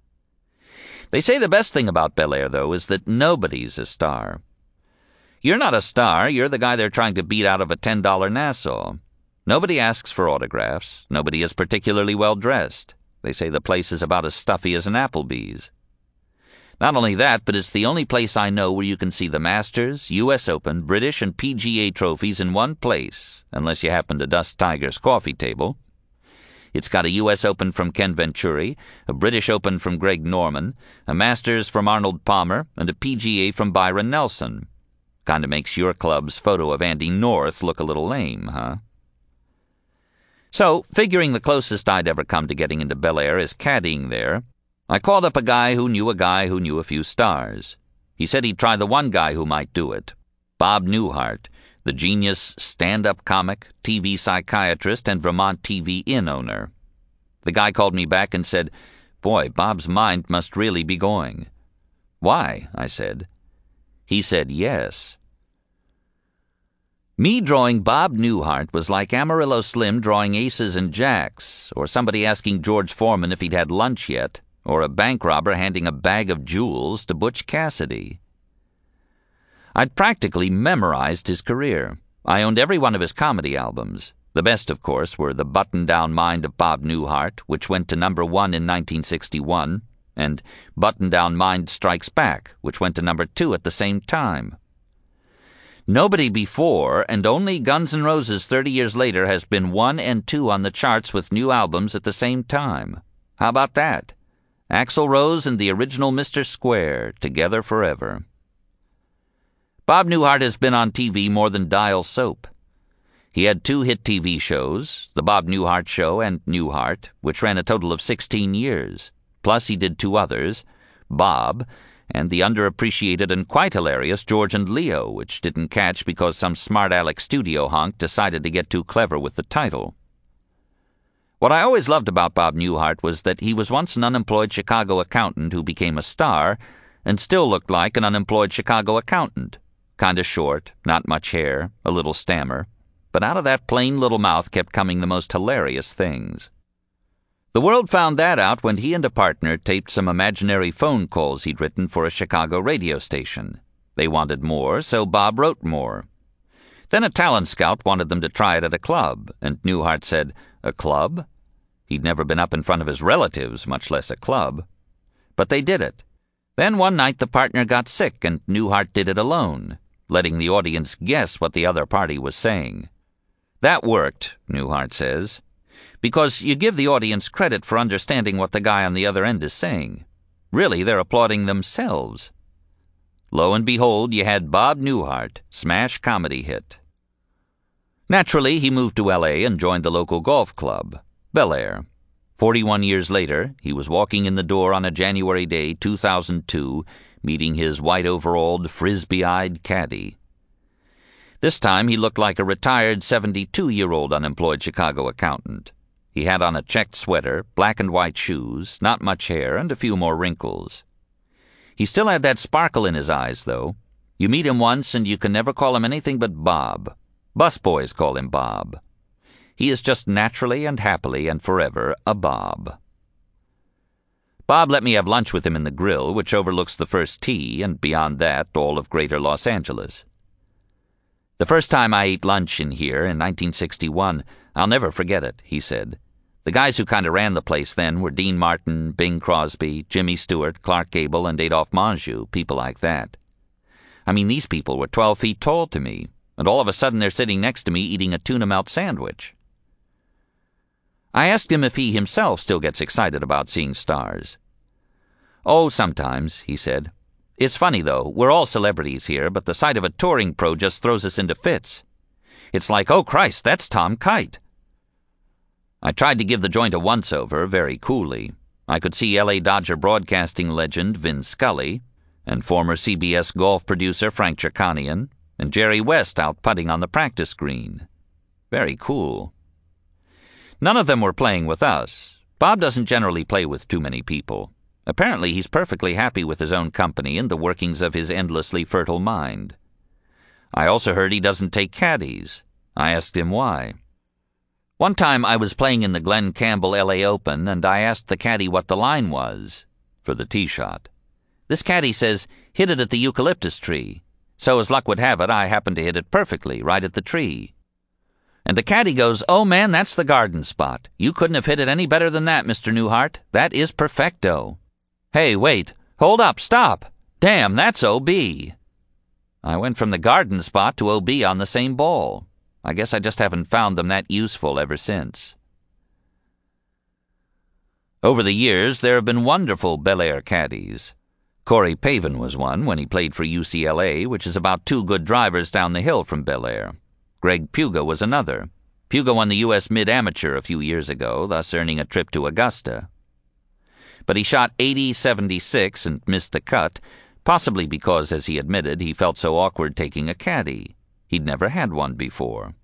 [SPEAKER 1] They say the best thing about Bel Air, though, is that nobody's a star. You're not a star, you're the guy they're trying to beat out of a ten dollar Nassau. Nobody asks for autographs, nobody is particularly well dressed. They say the place is about as stuffy as an Applebee's. Not only that, but it's the only place I know where you can see the Masters, U S Open, British, and P G A trophies in one place, unless you happen to dust Tiger's coffee table. It's got a U S Open from Ken Venturi, a British Open from Greg Norman, a Masters from Arnold Palmer, and a P G A from Byron Nelson. Kinda makes your club's photo of Andy North look a little lame, huh? So, figuring the closest I'd ever come to getting into Bel Air is caddying there, I called up a guy who knew a guy who knew a few stars. He said he'd try the one guy who might do it. Bob Newhart, the genius stand-up comic, T V psychiatrist, and Vermont T V Inn owner. The guy called me back and said, "Boy, Bob's mind must really be going." "Why?" I said. He said yes. Me drawing Bob Newhart was like Amarillo Slim drawing aces and jacks, or somebody asking George Foreman if he'd had lunch yet, or a bank robber handing a bag of jewels to Butch Cassidy. I'd practically memorized his career. I owned every one of his comedy albums. The best, of course, were The Button-Down Mind of Bob Newhart, which went to number one in nineteen sixty-one, and Button-Down Mind Strikes Back, which went to number two at the same time. Nobody before, and only Guns N' Roses thirty years later, has been one and two on the charts with new albums at the same time. How about that? Axl Rose and the original Mister Square, together forever. Bob Newhart has been on T V more than Dial Soap. He had two hit T V shows, The Bob Newhart Show and Newhart, which ran a total of sixteen years. Plus he did two others, Bob, and the underappreciated and quite hilarious George and Leo, which didn't catch because some smart-aleck studio honk decided to get too clever with the title. What I always loved about Bob Newhart was that he was once an unemployed Chicago accountant who became a star and still looked like an unemployed Chicago accountant. Kinda short, not much hair, a little stammer, but out of that plain little mouth kept coming the most hilarious things. The world found that out when he and a partner taped some imaginary phone calls he'd written for a Chicago radio station. They wanted more, so Bob wrote more. Then a talent scout wanted them to try it at a club, and Newhart said, "A club?" He'd never been up in front of his relatives, much less a club. But they did it. Then one night the partner got sick, and Newhart did it alone, letting the audience guess what the other party was saying. That worked, Newhart says, because you give the audience credit for understanding what the guy on the other end is saying. Really, they're applauding themselves. Lo and behold, you had Bob Newhart, smash comedy hit. Naturally, he moved to L A and joined the local golf club, Bel Air. Forty-one years later, he was walking in the door on a January day, two thousand two, meeting his white-overalled, frisbee-eyed caddy. This time he looked like a retired seventy-two-year-old unemployed Chicago accountant. He had on a checked sweater, black and white shoes, not much hair, and a few more wrinkles. He still had that sparkle in his eyes, though. You meet him once and you can never call him anything but Bob. Busboys call him Bob. He is just naturally and happily and forever a Bob. Bob let me have lunch with him in the grill, which overlooks the first tee, and beyond that, all of greater Los Angeles. The first time I ate lunch in here, in nineteen sixty-one, I'll never forget it, he said. The guys who kind of ran the place then were Dean Martin, Bing Crosby, Jimmy Stewart, Clark Gable, and Adolphe Menjou, people like that. I mean, these people were twelve feet tall to me, and all of a sudden they're sitting next to me eating a tuna melt sandwich. I asked him if he himself still gets excited about seeing stars. Oh, sometimes, he said. It's funny, though. We're all celebrities here, but the sight of a touring pro just throws us into fits. It's like, oh, Christ, that's Tom Kite. I tried to give the joint a once-over very coolly. I could see L A Dodger broadcasting legend Vin Scully, and former C B S golf producer Frank Chircanian, and Jerry West out putting on the practice green. Very cool. None of them were playing with us. Bob doesn't generally play with too many people. Apparently he's perfectly happy with his own company and the workings of his endlessly fertile mind. I also heard he doesn't take caddies. I asked him why. One time I was playing in the Glenn Campbell L A Open, and I asked the caddy what the line was for the tee shot. This caddy says, hit it at the eucalyptus tree. So as luck would have it, I happened to hit it perfectly, right at the tree. And the caddy goes, oh man, that's the garden spot. You couldn't have hit it any better than that, Mister Newhart. That is perfecto. Hey, wait. Hold up, stop. Damn, that's O B. I went from the garden spot to O B on the same ball. I guess I just haven't found them that useful ever since. Over the years, there have been wonderful Bel Air caddies. Corey Pavin was one when he played for U C L A, which is about two good drivers down the hill from Bel Air. Greg Puga was another. Puga won the U S Mid-Amateur a few years ago, thus earning a trip to Augusta. But he shot eighty seventy-six and missed the cut, possibly because, as he admitted, he felt so awkward taking a caddy. He'd never had one before.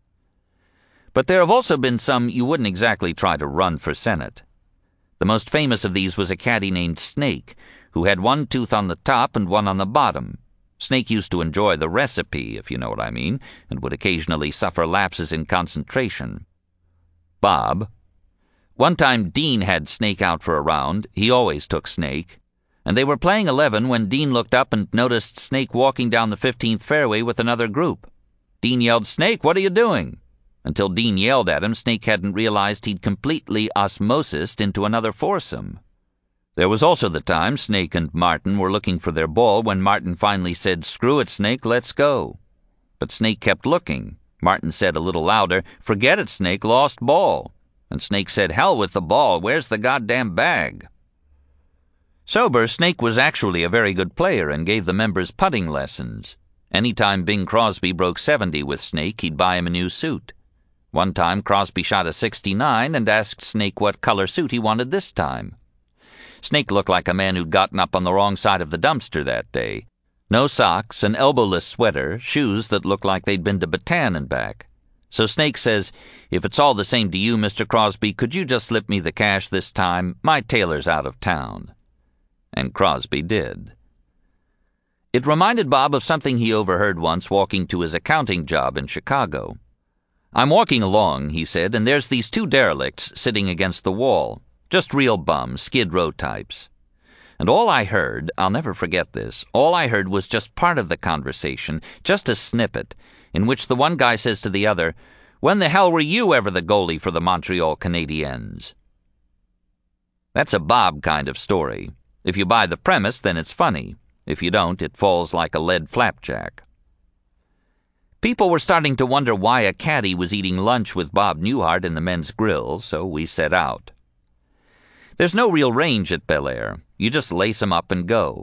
[SPEAKER 1] But there have also been some you wouldn't exactly try to run for Senate. The most famous of these was a caddy named Snake, who had one tooth on the top and one on the bottom. Snake used to enjoy the recipe, if you know what I mean, and would occasionally suffer lapses in concentration. Bob. One time Dean had Snake out for a round. He always took Snake. And they were playing eleven when Dean looked up and noticed Snake walking down the fifteenth fairway with another group. Dean yelled, Snake, what are you doing? Until Dean yelled at him, Snake hadn't realized he'd completely osmosised into another foursome. There was also the time Snake and Martin were looking for their ball when Martin finally said, screw it, Snake, let's go. But Snake kept looking. Martin said a little louder, forget it, Snake, lost ball. And Snake said, hell with the ball, where's the goddamn bag? Sober, Snake was actually a very good player and gave the members putting lessons. Any time Bing Crosby broke seventy with Snake, he'd buy him a new suit. One time Crosby shot a sixty-nine and asked Snake what color suit he wanted this time. Snake looked like a man who'd gotten up on the wrong side of the dumpster that day. No socks, an elbowless sweater, shoes that looked like they'd been to Bataan and back. So Snake says, if it's all the same to you, Mister Crosby, could you just slip me the cash this time? My tailor's out of town. And Crosby did. It reminded Bob of something he overheard once walking to his accounting job in Chicago. I'm walking along, he said, and there's these two derelicts sitting against the wall. Just real bums, Skid Row types. And all I heard, I'll never forget this, all I heard was just part of the conversation, just a snippet, in which the one guy says to the other, when the hell were you ever the goalie for the Montreal Canadiens? That's a Bob kind of story. If you buy the premise, then it's funny. If you don't, it falls like a lead flapjack. People were starting to wonder why a caddy was eating lunch with Bob Newhart in the men's grill, so we set out. There's no real range at Bel Air. You just lace 'em up and go.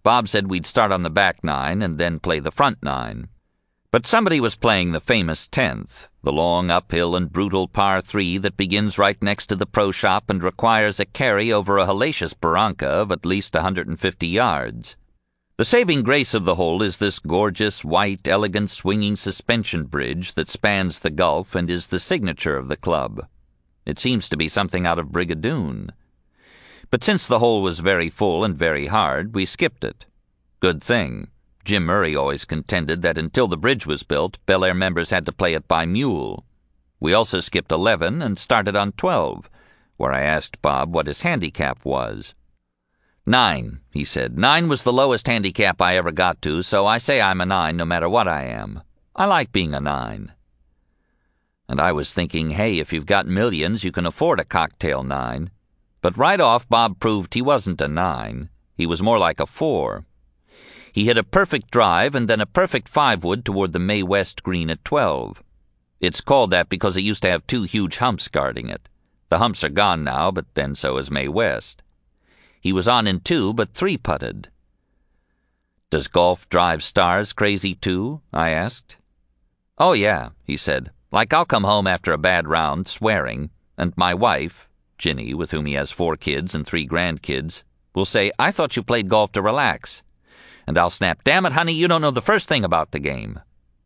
[SPEAKER 1] Bob said we'd start on the back nine and then play the front nine. But somebody was playing the famous tenth, the long uphill and brutal par three that begins right next to the pro shop and requires a carry over a hellacious barranca of at least one hundred fifty yards. The saving grace of the hole is this gorgeous, white, elegant swinging suspension bridge that spans the Gulf and is the signature of the club. It seems to be something out of Brigadoon. But since the hole was very full and very hard, we skipped it. Good thing. Jim Murray always contended that until the bridge was built, Bel Air members had to play it by mule. We also skipped eleven and started on twelve, where I asked Bob what his handicap was. Nine, he said. Nine was the lowest handicap I ever got to, so I say I'm a nine no matter what I am. I like being a nine. And I was thinking, hey, if you've got millions, you can afford a cocktail nine. But right off, Bob proved he wasn't a nine. He was more like a four. He hit a perfect drive and then a perfect five-wood toward the Mae West green at twelve. It's called that because it used to have two huge humps guarding it. The humps are gone now, but then so is Mae West. He was on in two, but three-putted. Does golf drive stars crazy too? I asked. Oh, yeah, he said. Like I'll come home after a bad round, swearing, and my wife, Ginny, with whom he has four kids and three grandkids, will say, I thought you played golf to relax. And I'll snap, damn it, honey, you don't know the first thing about the game.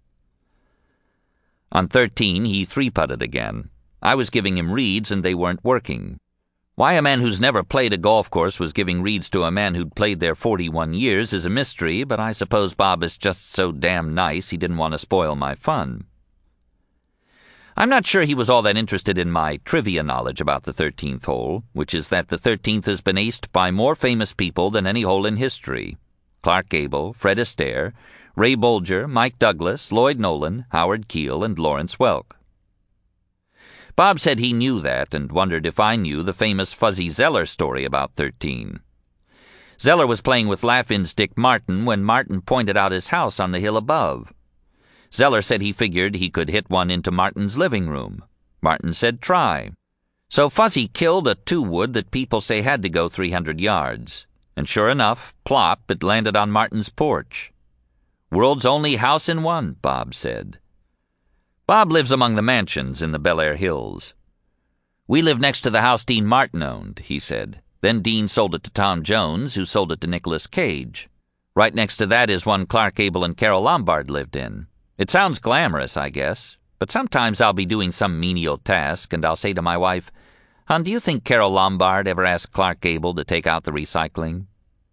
[SPEAKER 1] On thirteen, he three-putted again. I was giving him reads, and they weren't working. Why a man who's never played a golf course was giving reads to a man who'd played there forty-one years is a mystery, but I suppose Bob is just so damn nice he didn't want to spoil my fun. I'm not sure he was all that interested in my trivia knowledge about the thirteenth hole, which is that the thirteenth has been aced by more famous people than any hole in history. Clark Gable, Fred Astaire, Ray Bolger, Mike Douglas, Lloyd Nolan, Howard Keel, and Lawrence Welk. Bob said he knew that and wondered if I knew the famous Fuzzy Zoeller story about thirteen. Zoeller was playing with Laughlin's Dick Martin when Martin pointed out his house on the hill above. Zoeller said he figured he could hit one into Martin's living room. Martin said try. So Fuzzy killed a two-wood that people say had to go three hundred yards. And sure enough, plop, it landed on Martin's porch. World's only house in one, Bob said. Bob lives among the mansions in the Bel Air Hills. We live next to the house Dean Martin owned, he said. Then Dean sold it to Tom Jones, who sold it to Nicolas Cage. Right next to that is one Clark Gable and Carole Lombard lived in. It sounds glamorous, I guess, but sometimes I'll be doing some menial task, and I'll say to my wife, Hon, do you think Carole Lombard ever asked Clark Gable to take out the recycling?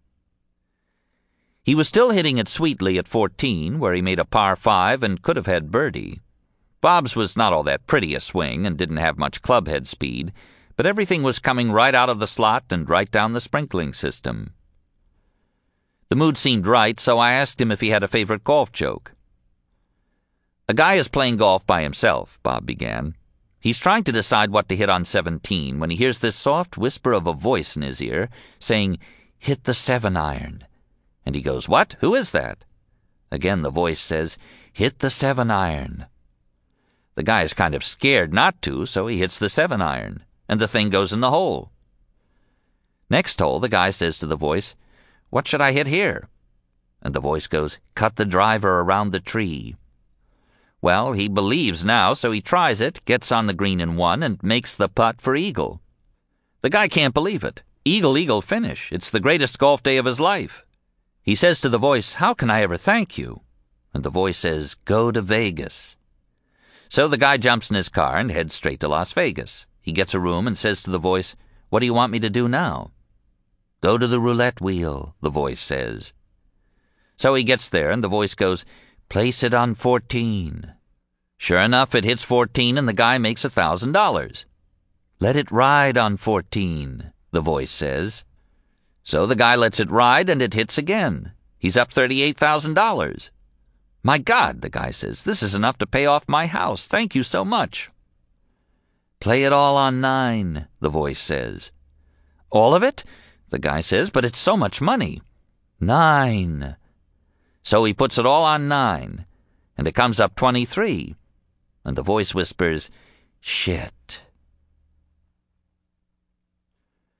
[SPEAKER 1] He was still hitting it sweetly at fourteen, where he made a par five and could have had birdie. Bob's was not all that pretty a swing and didn't have much clubhead speed, but everything was coming right out of the slot and right down the sprinkling system. The mood seemed right, so I asked him if he had a favorite golf joke. A guy is playing golf by himself, Bob began. He's trying to decide what to hit on seventeen when he hears this soft whisper of a voice in his ear saying, hit the seven iron. And he goes, what? Who is that? Again the voice says, hit the seven iron. The guy is kind of scared not to, so he hits the seven iron, and the thing goes in the hole. Next hole, the guy says to the voice, what should I hit here? And the voice goes, cut the driver around the tree. Well, he believes now, so he tries it, gets on the green in one, and makes the putt for eagle. The guy can't believe it. Eagle, eagle finish. It's the greatest golf day of his life. He says to the voice, how can I ever thank you? And the voice says, go to Vegas. So the guy jumps in his car and heads straight to Las Vegas. He gets a room and says to the voice, what do you want me to do now? Go to the roulette wheel, the voice says. So he gets there, and the voice goes, place it on fourteen. Sure enough, it hits fourteen, and the guy makes a thousand dollars. Let it ride on fourteen, the voice says. So the guy lets it ride, and it hits again. He's up thirty-eight thousand dollars. My God, the guy says, this is enough to pay off my house. Thank you so much. Play it all on nine, the voice says. All of it? The guy says, but it's so much money. Nine. So he puts it all on nine, and it comes up twenty-three, and the voice whispers, shit.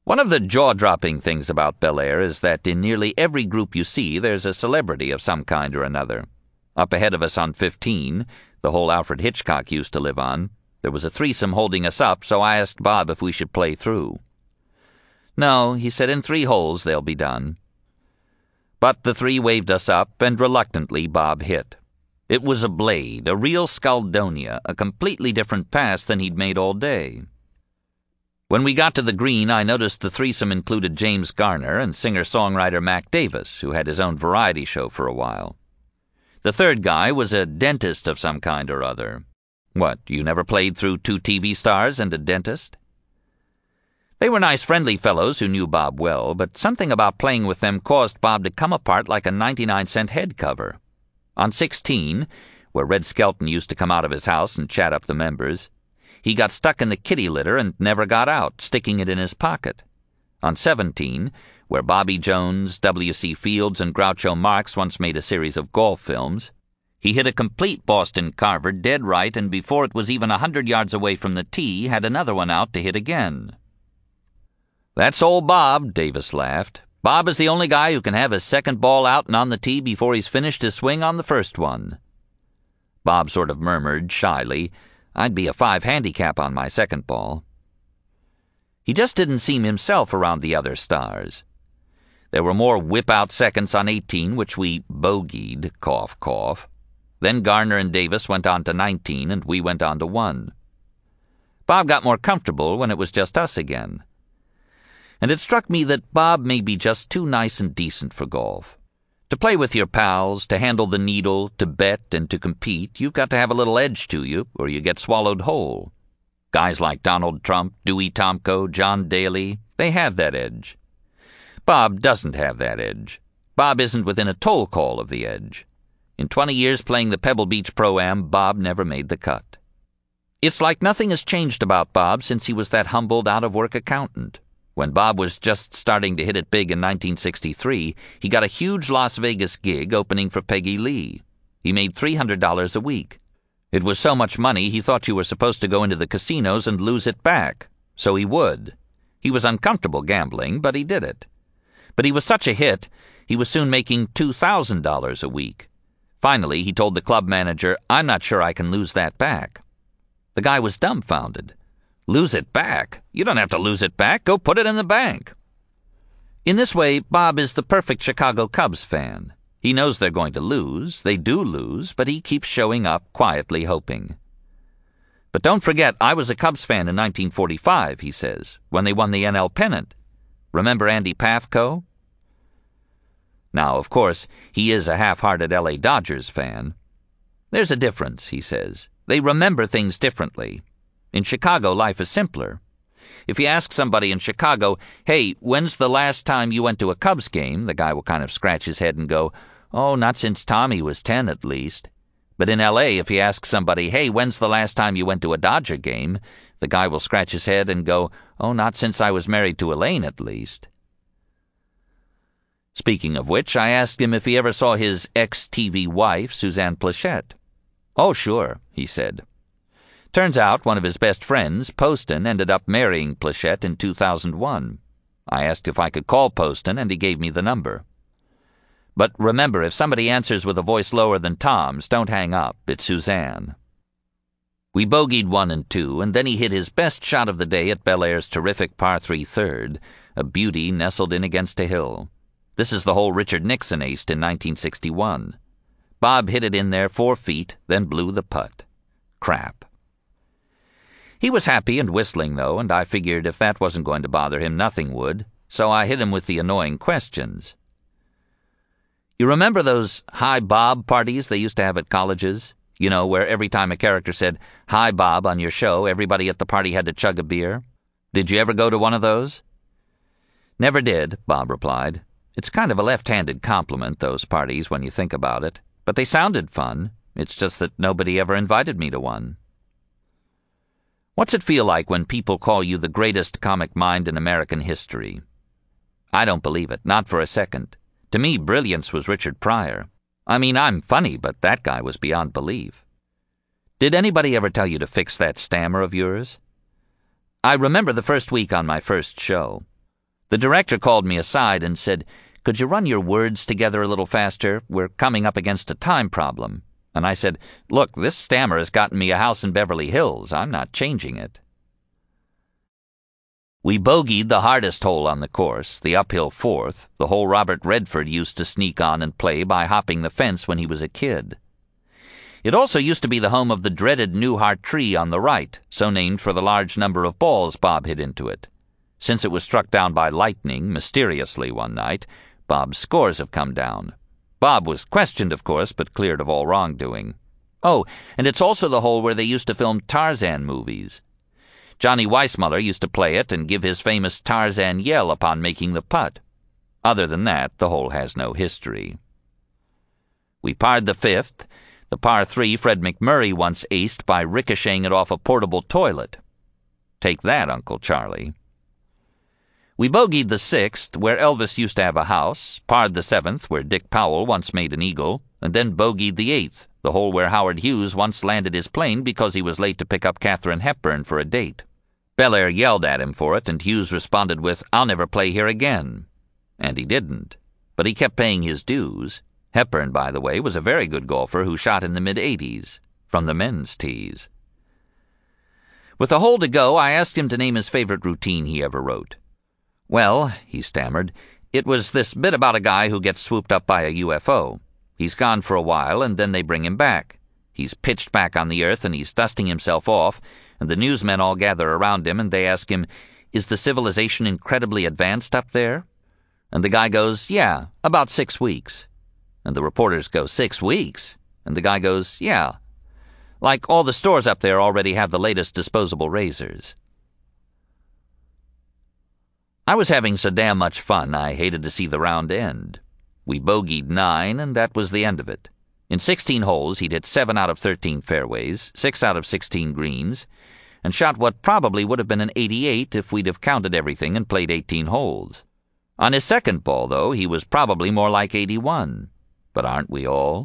[SPEAKER 1] One of the jaw-dropping things about Bel Air is that in nearly every group you see, there's a celebrity of some kind or another. Up ahead of us on fifteen, the hole Alfred Hitchcock used to live on, there was a threesome holding us up, so I asked Bob if we should play through. No, he said, in three holes they'll be done. But the three waved us up, and reluctantly Bob hit. It was a blade, a real Skaldonia, a completely different pass than he'd made all day. When we got to the green, I noticed the threesome included James Garner and singer-songwriter Mac Davis, who had his own variety show for a while. The third guy was a dentist of some kind or other. What, you never played through two T V stars and a dentist? They were nice, friendly fellows who knew Bob well, but something about playing with them caused Bob to come apart like a ninety-nine cent head cover. On sixteen, where Red Skelton used to come out of his house and chat up the members, he got stuck in the kitty litter and never got out, sticking it in his pocket. On seventeen, where Bobby Jones, W C Fields, and Groucho Marx once made a series of golf films, he hit a complete Boston Carver dead right, and before it was even a hundred yards away from the tee, had another one out to hit again. That's old Bob, Davis laughed. Bob is the only guy who can have his second ball out and on the tee before he's finished his swing on the first one. Bob sort of murmured shyly, I'd be a five handicap on my second ball. He just didn't seem himself around the other stars. There were more whip-out seconds on eighteen, which we bogeyed, cough, cough. Then Garner and Davis went on to nineteen, and we went on to one. Bob got more comfortable when it was just us again. And it struck me that Bob may be just too nice and decent for golf. To play with your pals, to handle the needle, to bet, and to compete, you've got to have a little edge to you, or you get swallowed whole. Guys like Donald Trump, Dewey Tomko, John Daly, they have that edge. Bob doesn't have that edge. Bob isn't within a toll call of the edge. In twenty years playing the Pebble Beach Pro-Am, Bob never made the cut. It's like nothing has changed about Bob since he was that humbled out-of-work accountant. When Bob was just starting to hit it big in nineteen sixty-three, he got a huge Las Vegas gig opening for Peggy Lee. He made three hundred dollars a week. It was so much money he thought you were supposed to go into the casinos and lose it back. So he would. He was uncomfortable gambling, but he did it. But he was such a hit, he was soon making two thousand dollars a week. Finally, he told the club manager, I'm not sure I can lose that back. The guy was dumbfounded. Lose it back? You don't have to lose it back. Go put it in the bank. In this way, Bob is the perfect Chicago Cubs fan. He knows they're going to lose. They do lose, but he keeps showing up, quietly hoping. But don't forget, I was a Cubs fan in nineteen forty-five, he says, when they won the N L pennant. Remember Andy Pafko? Now, of course, he is a half-hearted L A Dodgers fan. There's a difference, he says. They remember things differently. In Chicago, life is simpler. If you ask somebody in Chicago, hey, when's the last time you went to a Cubs game, the guy will kind of scratch his head and go, oh, not since Tommy was ten at least. But in L A, if you ask somebody, hey, when's the last time you went to a Dodger game, the guy will scratch his head and go, oh, not since I was married to Elaine at least. Speaking of which, I asked him if he ever saw his ex-T V wife, Suzanne Plachette. Oh, sure, he said. Turns out one of his best friends, Poston, ended up marrying Plachette in two thousand one. I asked if I could call Poston, and he gave me the number. But remember, if somebody answers with a voice lower than Tom's, don't hang up. It's Suzanne. We bogeyed one and two, and then he hit his best shot of the day at Bel Air's terrific par three third, a beauty nestled in against a hill. This is the hole Richard Nixon aced in nineteen sixty-one. Bob hit it in there four feet, then blew the putt. Crap. He was happy and whistling, though, and I figured if that wasn't going to bother him, nothing would, so I hit him with the annoying questions. You remember those Hi Bob parties they used to have at colleges? You know, where every time a character said, Hi Bob, on your show, everybody at the party had to chug a beer? Did you ever go to one of those? Never did, Bob replied. It's kind of a left-handed compliment, those parties, when you think about it. But they sounded fun. It's just that nobody ever invited me to one. What's it feel like when people call you the greatest comic mind in American history? I don't believe it, not for a second. To me, brilliance was Richard Pryor. I mean, I'm funny, but that guy was beyond belief. Did anybody ever tell you to fix that stammer of yours? I remember the first week on my first show. The director called me aside and said, "Could you run your words together a little faster? We're coming up against a time problem." And I said, "Look, this stammer has gotten me a house in Beverly Hills. I'm not changing it." We bogeyed the hardest hole on the course, the uphill fourth, the hole Robert Redford used to sneak on and play by hopping the fence when he was a kid. It also used to be the home of the dreaded Newhart tree on the right, so named for the large number of balls Bob hit into it. Since it was struck down by lightning, mysteriously one night, Bob's scores have come down. Bob was questioned, of course, but cleared of all wrongdoing. Oh, and it's also the hole where they used to film Tarzan movies. Johnny Weissmuller used to play it and give his famous Tarzan yell upon making the putt. Other than that, the hole has no history. We parred the fifth, the par three Fred McMurray once aced by ricocheting it off a portable toilet. Take that, Uncle Charlie. We bogeyed the sixth, where Elvis used to have a house, parred the seventh, where Dick Powell once made an eagle, and then bogeyed the eighth, the hole where Howard Hughes once landed his plane because he was late to pick up Katharine Hepburn for a date. Belair yelled at him for it, and Hughes responded with, "I'll never play here again." And he didn't. But he kept paying his dues. Hepburn, by the way, was a very good golfer who shot in the mid-eighties, from the men's tees. With a hole to go, I asked him to name his favorite routine he ever wrote. "Well," he stammered, "it was this bit about a guy who gets swooped up by a U F O. He's gone for a while, and then they bring him back. He's pitched back on the earth, and he's dusting himself off, and the newsmen all gather around him, and they ask him, 'Is the civilization incredibly advanced up there?' And the guy goes, 'Yeah, about six weeks.' And the reporters go, 'Six weeks?' And the guy goes, 'Yeah. Like all the stores up there already have the latest disposable razors.'" I was having so damn much fun I hated to see the round end. We bogeyed nine, and that was the end of it. In sixteen holes, he'd hit seven out of thirteen fairways, six out of sixteen greens, and shot what probably would have been an eighty-eight if we'd have counted everything and played eighteen holes. On his second ball, though, he was probably more like eighty-one. But aren't we all?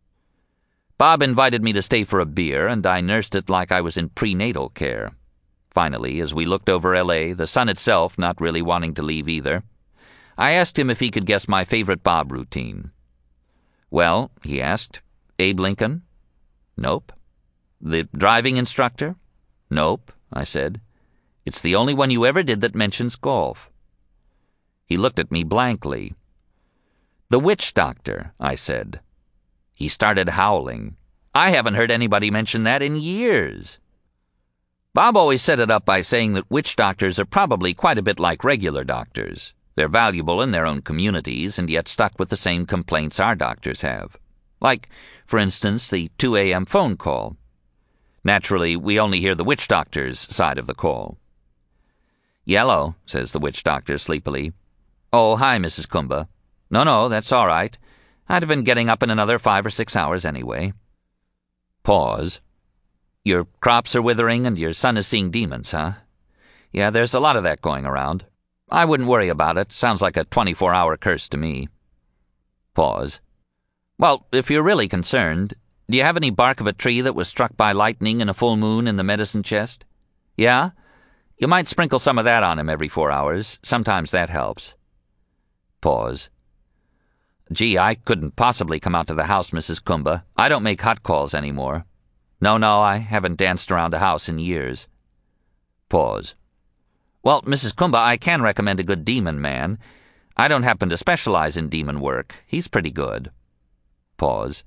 [SPEAKER 1] Bob invited me to stay for a beer, and I nursed it like I was in prenatal care. Finally, as we looked over L A, the sun itself not really wanting to leave either, I asked him if he could guess my favorite Bob routine. "Well," he asked, "Abe Lincoln?" "Nope." "The driving instructor?" "Nope," I said. "It's the only one you ever did that mentions golf." He looked at me blankly. "The witch doctor," I said. He started howling. "I haven't heard anybody mention that in years." Bob always set it up by saying that witch doctors are probably quite a bit like regular doctors. They're valuable in their own communities and yet stuck with the same complaints our doctors have. Like, for instance, the two a m phone call. Naturally, we only hear the witch doctor's side of the call. "Yellow," says the witch doctor sleepily. "Oh, hi, Missus Kumba. No, no, that's all right. I'd have been getting up in another five or six hours anyway." Pause. "Your crops are withering and your son is seeing demons, huh? Yeah, there's a lot of that going around. I wouldn't worry about it. Sounds like a twenty-four hour curse to me." Pause. "Well, if you're really concerned, do you have any bark of a tree that was struck by lightning in a full moon in the medicine chest? Yeah? You might sprinkle some of that on him every four hours. Sometimes that helps." Pause. "Gee, I couldn't possibly come out to the house, Missus Kumba. I don't make hot calls anymore. No, no, I haven't danced around a house in years." Pause. "Well, Missus Kumba, I can recommend a good demon man. I don't happen to specialize in demon work. He's pretty good." Pause.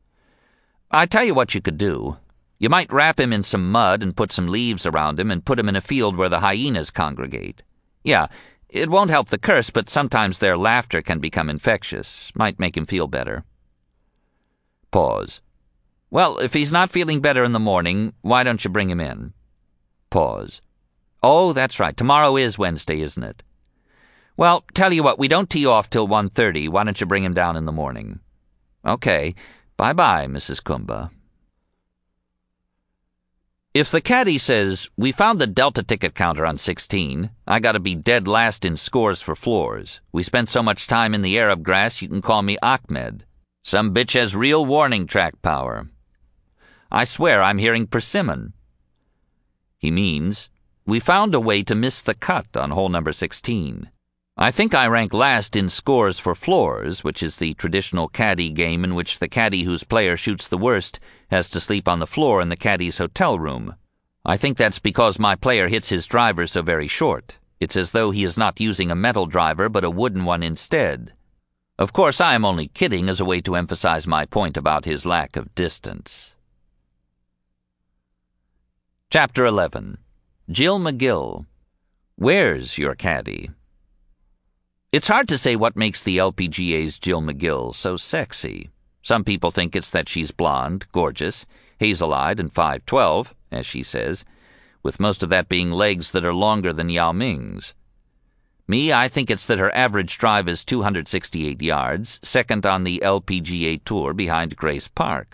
[SPEAKER 1] "I tell you what you could do. You might wrap him in some mud and put some leaves around him and put him in a field where the hyenas congregate. Yeah, it won't help the curse, but sometimes their laughter can become infectious. Might make him feel better." Pause. "Well, if he's not feeling better in the morning, why don't you bring him in?" Pause. "Oh, that's right. Tomorrow is Wednesday, isn't it? Well, tell you what, we don't tee off till one thirty. Why don't you bring him down in the morning?" "Okay. Bye-bye, Missus Kumba." If the caddy says, "We found the Delta ticket counter on sixteen. I gotta be dead last in scores for floors. We spent so much time in the Arab grass you can call me Ahmed. Some bitch has real warning track power. I swear I'm hearing persimmon." He means, "We found a way to miss the cut on hole number sixteen. I think I rank last in scores for floors, which is the traditional caddy game in which the caddy whose player shoots the worst has to sleep on the floor in the caddy's hotel room. I think that's because my player hits his driver so very short. It's as though he is not using a metal driver but a wooden one instead. Of course, I am only kidding as a way to emphasize my point about his lack of distance. Chapter eleven. Jill McGill. Where's your caddy? It's hard to say what makes the L P G A's Jill McGill so sexy. Some people think it's that she's blonde, gorgeous, hazel-eyed, and five twelve, as she says, with most of that being legs that are longer than Yao Ming's. Me, I think it's that her average drive is two hundred sixty-eight yards, second on the L P G A Tour behind Grace Park.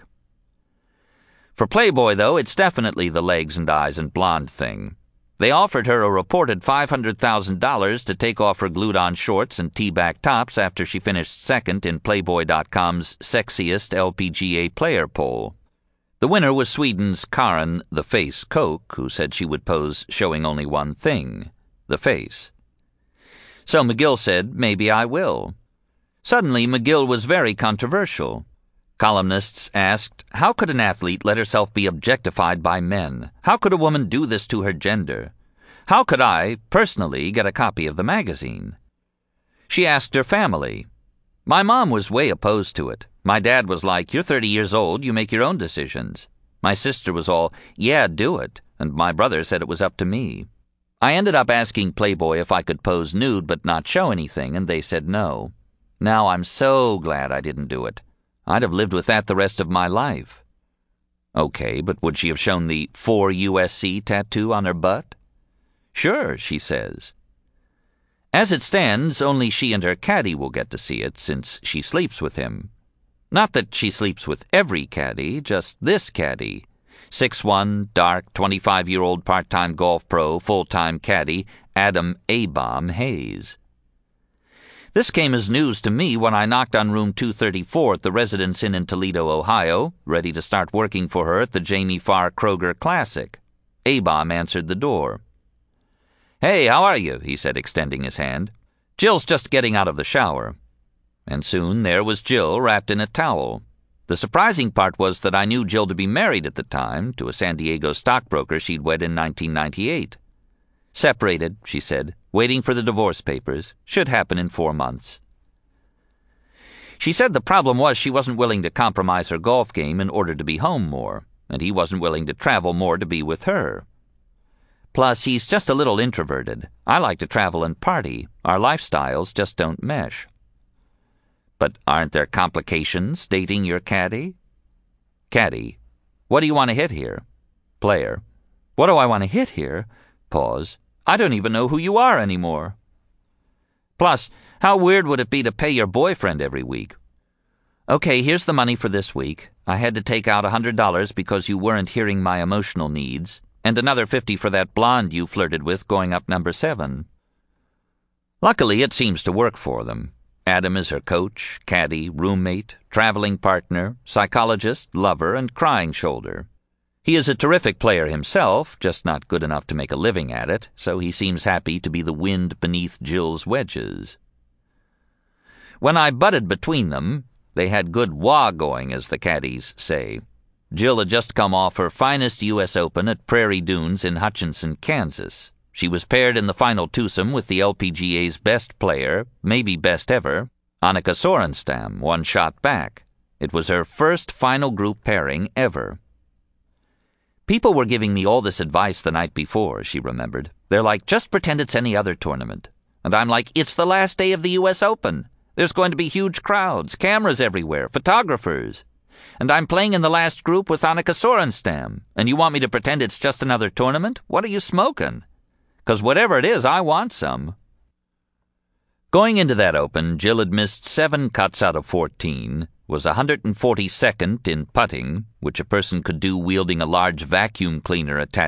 [SPEAKER 1] For Playboy, though, it's definitely the legs and eyes and blonde thing. They offered her a reported five hundred thousand dollars to take off her glued-on shorts and tee-back tops after she finished second in Playboy dot com's Sexiest L P G A Player poll. The winner was Sweden's Karin the Face Koch, who said she would pose showing only one thing, the face. So McGill said, maybe I will. Suddenly, McGill was very controversial. Columnists asked, how could an athlete let herself be objectified by men? How could a woman do this to her gender? How could I, personally, get a copy of the magazine? She asked her family. My mom was way opposed to it. My dad was like, you're thirty years old, you make your own decisions. My sister was all, yeah, do it, and my brother said it was up to me. I ended up asking Playboy if I could pose nude but not show anything, and they said no. Now I'm so glad I didn't do it. I'd have lived with that the rest of my life. Okay, but would she have shown the for U S C tattoo on her butt? Sure, she says. As it stands, only she and her caddy will get to see it since she sleeps with him. Not that she sleeps with every caddy, just this caddy. six one, dark, twenty-five-year-old part-time golf pro, full-time caddy, Adam A-Bomb Hayes. This came as news to me when I knocked on room two thirty-four at the Residence Inn in Toledo, Ohio, ready to start working for her at the Jamie Farr Kroger Classic. A-Bomb answered the door. Hey, how are you? He said, extending his hand. Jill's just getting out of the shower. And soon there was Jill wrapped in a towel. The surprising part was that I knew Jill to be married at the time to a San Diego stockbroker she'd wed in nineteen ninety-eight. Separated, she said, waiting for the divorce papers. Should happen in four months. She said the problem was she wasn't willing to compromise her golf game in order to be home more, and he wasn't willing to travel more to be with her. Plus, he's just a little introverted. I like to travel and party. Our lifestyles just don't mesh. But aren't there complications dating your caddy? Caddy. What do you want to hit here? Player. What do I want to hit here? Pause. I don't even know who you are anymore. Plus, how weird would it be to pay your boyfriend every week? Okay, here's the money for this week. I had to take out a hundred dollars because you weren't hearing my emotional needs, and another fifty for that blonde you flirted with going up number seven. Luckily, it seems to work for them. Adam is her coach, caddy, roommate, traveling partner, psychologist, lover, and crying shoulder. He is a terrific player himself, just not good enough to make a living at it, so he seems happy to be the wind beneath Jill's wedges. When I butted between them, they had good wah going, as the caddies say. Jill had just come off her finest U S Open at Prairie Dunes in Hutchinson, Kansas. She was paired in the final twosome with the L P G A's best player, maybe best ever, Annika Sorenstam, one shot back. It was her first final group pairing ever. People were giving me all this advice the night before, she remembered. They're like, just pretend it's any other tournament. And I'm like, it's the last day of the U S Open. There's going to be huge crowds, cameras everywhere, photographers. And I'm playing in the last group with Annika Sorenstam. And you want me to pretend it's just another tournament? What are you smoking? 'Cause whatever it is, I want some. Going into that Open, Jill had missed seven cuts out of fourteen, was one hundred forty-second in putting, which a person could do wielding a large vacuum cleaner attached